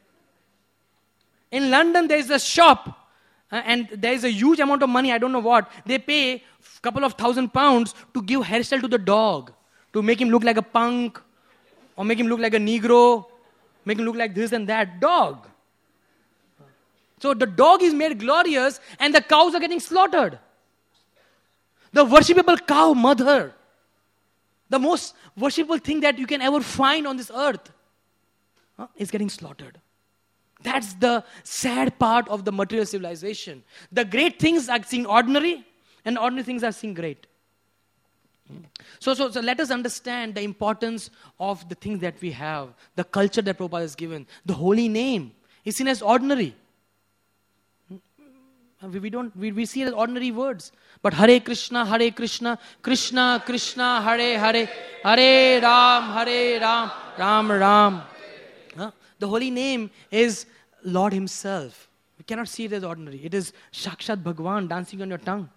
[SPEAKER 1] In London, there's a shop, and there's a huge amount of money, I don't know what. They pay a couple of £1,000 to give hairstyle to the dog, to make him look like a punk, or make him look like a Negro, make him look like this and that. Dog. So the dog is made glorious, and the cows are getting slaughtered. The worshipable cow mother, the most worshipable thing that you can ever find on this earth, is getting slaughtered. That's the sad part of the material civilization. The great things are seen ordinary, and ordinary things are seen great. So let us understand the importance of the things that we have, the culture that Prabhupada has given. The holy name is seen as ordinary. We see it as ordinary words. But Hare Krishna, Krishna Krishna, Hare Hare, Hare Ram, Ram Ram. The holy name is Lord Himself. We cannot see it as ordinary. It is Sakshat Bhagwan dancing on your tongue.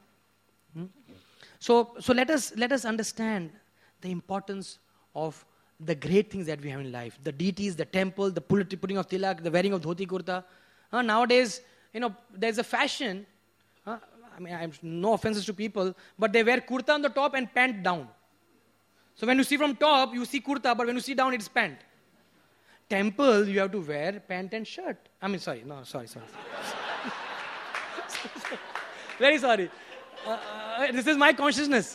[SPEAKER 1] So let us understand the importance of the great things that we have in life. The deities, the temple, the putting of tilak, the wearing of dhoti kurta. Nowadays, there's a fashion. No offenses to people, but they wear kurta on the top and pant down. So when you see from top, you see kurta, but when you see down, it's pant. Temple, you have to wear pant and shirt. Sorry. Very sorry. This is my consciousness.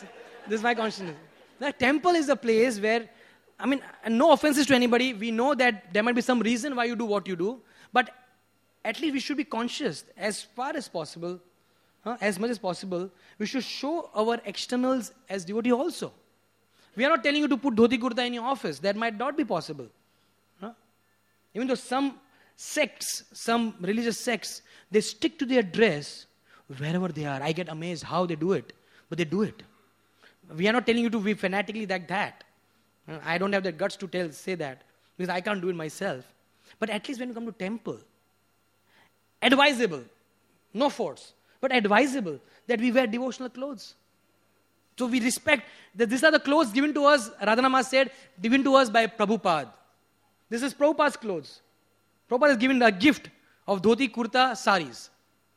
[SPEAKER 1] The temple is a place where, no offenses to anybody, we know that there might be some reason why you do what you do, but at least we should be conscious as far as possible, as much as possible, we should show our externals as devotee also. We are not telling you to put dhoti kurta in your office. That might not be possible. Even though some sects, some religious sects, they stick to their dress wherever they are. I get amazed how they do it, but they do it. We are not telling you to be fanatically like that. I don't have the guts to say that, because I can't do it myself. But at least when you come to temple, advisable, no force, but advisable that we wear devotional clothes. So we respect that these are the clothes given to us, Radhanama said, given to us by Prabhupada. This is Prabhupada's clothes. Prabhupada has given a gift of dhoti, kurta, saris.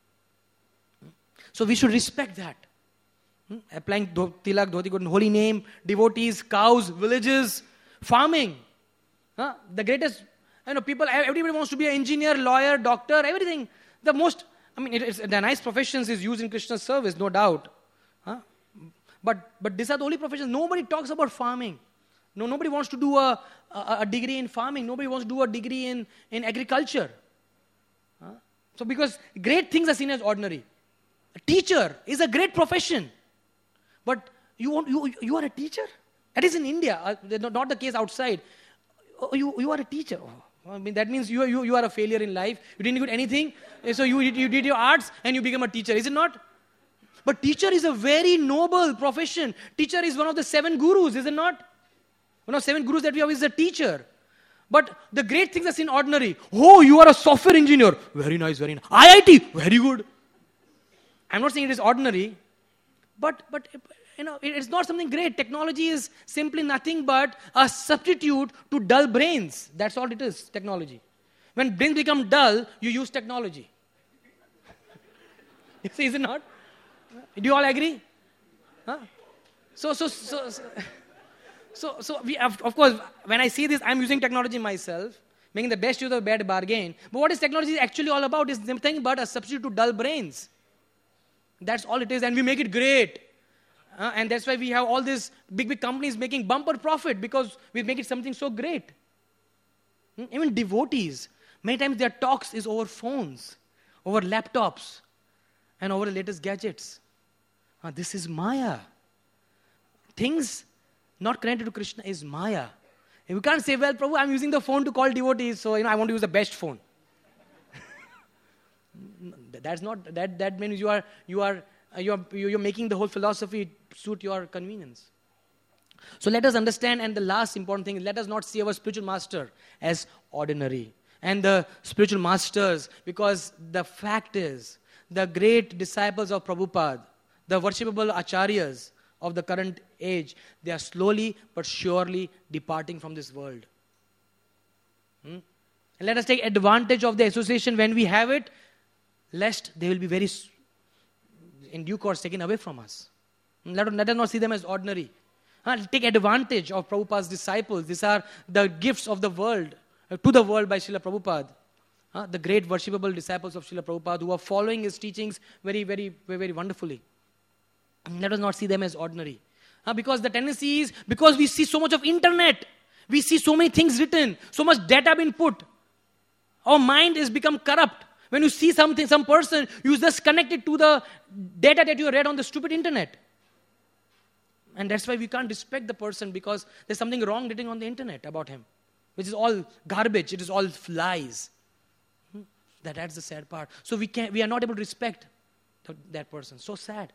[SPEAKER 1] So we should respect that. Applying tilak, dhoti, kurta, holy name, devotees, cows, villages, farming. The greatest, people, everybody wants to be an engineer, lawyer, doctor, everything. The nice professions is used in Krishna's service, no doubt. But these are the only professions. Nobody talks about farming. No, nobody wants to do a degree in farming. Nobody wants to do a degree in agriculture. So because great things are seen as ordinary. A teacher is a great profession. But you are a teacher? That is in India. Not the case outside. You are a teacher. That means you are a failure in life. You didn't get anything. So you did your arts and you became a teacher. Is it not? But teacher is a very noble profession. Teacher is one of the 7 gurus. Is it not? One of 7 gurus that we have is a teacher. But the great things are seen ordinary. Oh, you are a software engineer. Very nice, very nice. IIT, very good. I'm not saying it is ordinary, but it's not something great. Technology is simply nothing but a substitute to dull brains. That's all it is, technology. When brains become dull, you use technology. You see, is it not? Do you all agree? So we have, of course, when I see this, I'm using technology myself. making the best use of a bad bargain. But what is technology actually all about is nothing but a substitute to dull brains. That's all it is, and we make it great. And that's why we have all these big companies making bumper profit, because we make it something so great. Even devotees, many times their talks is over phones, over laptops, and over the latest gadgets. This is Maya. Things not connected to Krishna is Maya. And we can't say, well, Prabhu, I'm using the phone to call devotees, so I want to use the best phone. That's not. That means you're making the whole philosophy suit your convenience. So let us understand, and the last important thing, let us not see our spiritual master as ordinary. And the spiritual masters, because the fact is, the great disciples of Prabhupada, the worshipable acharyas of the current age, they are slowly but surely departing from this world. And let us take advantage of the association when we have it, lest they will be very, in due course, taken away from us. Let us not see them as ordinary. Take advantage of Prabhupada's disciples. These are the gifts of the world, to the world by Srila Prabhupada. The great worshipable disciples of Srila Prabhupada who are following his teachings very, very, very, very wonderfully. Let us not see them as ordinary. Because the tendency is, because we see so much of internet, we see so many things written, so much data being put, our mind has become corrupt. When you see something, some person, you just connect it to the data that you read on the stupid internet. And that's why we can't respect the person, because there's something wrong written on the internet about him, which is all garbage, it is all lies. That's the sad part. So we are not able to respect that person. So sad.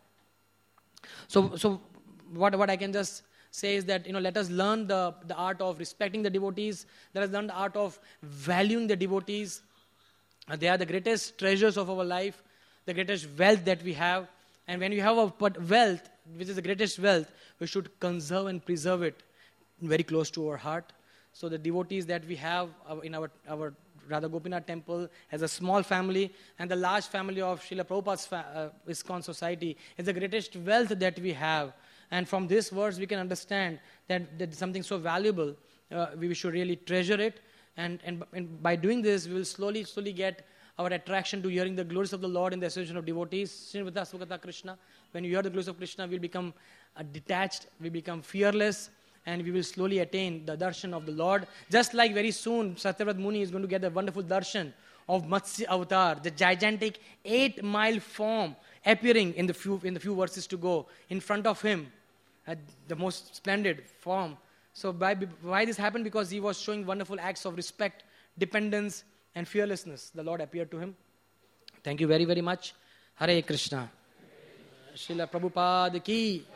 [SPEAKER 1] So what I can just say is that, let us learn the art of respecting the devotees. Let us learn the art of valuing the devotees. They are the greatest treasures of our life, the greatest wealth that we have. And when you have a wealth, which is the greatest wealth, we should conserve and preserve it very close to our heart. So the devotees that we have in our Radha Gopinath temple as a small family, and the large family of Srila Prabhupada's ISKCON society is the greatest wealth that we have. And from these words we can understand that something so valuable, we should really treasure it. And by doing this, we will slowly get our attraction to hearing the glories of the Lord in the association of devotees. Srinivata Sukata Krishna. When you hear the glories of Krishna, we'll become detached, we become fearless, and we will slowly attain the darshan of the Lord. Just like very soon, Satyavrat Muni is going to get the wonderful darshan of Matsya Avatar, the gigantic 8-mile form appearing in the few verses to go in front of him, the most splendid form. So why this happened? Because he was showing wonderful acts of respect, dependence, and fearlessness. The Lord appeared to him. Thank you very, very much. Hare Krishna. Srila Prabhupada ki.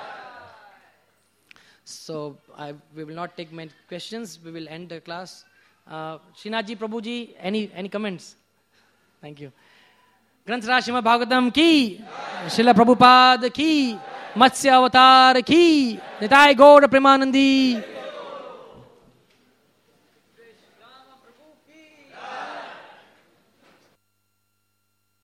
[SPEAKER 1] So we will not take many questions. We will end the class. Srinathji, Prabhuji, any comments? Thank you. Granth Raj Srimad Bhagavatam ki. Srila Prabhupada ki. Matsya Avatar ki. Nitai Gaur Premanandi.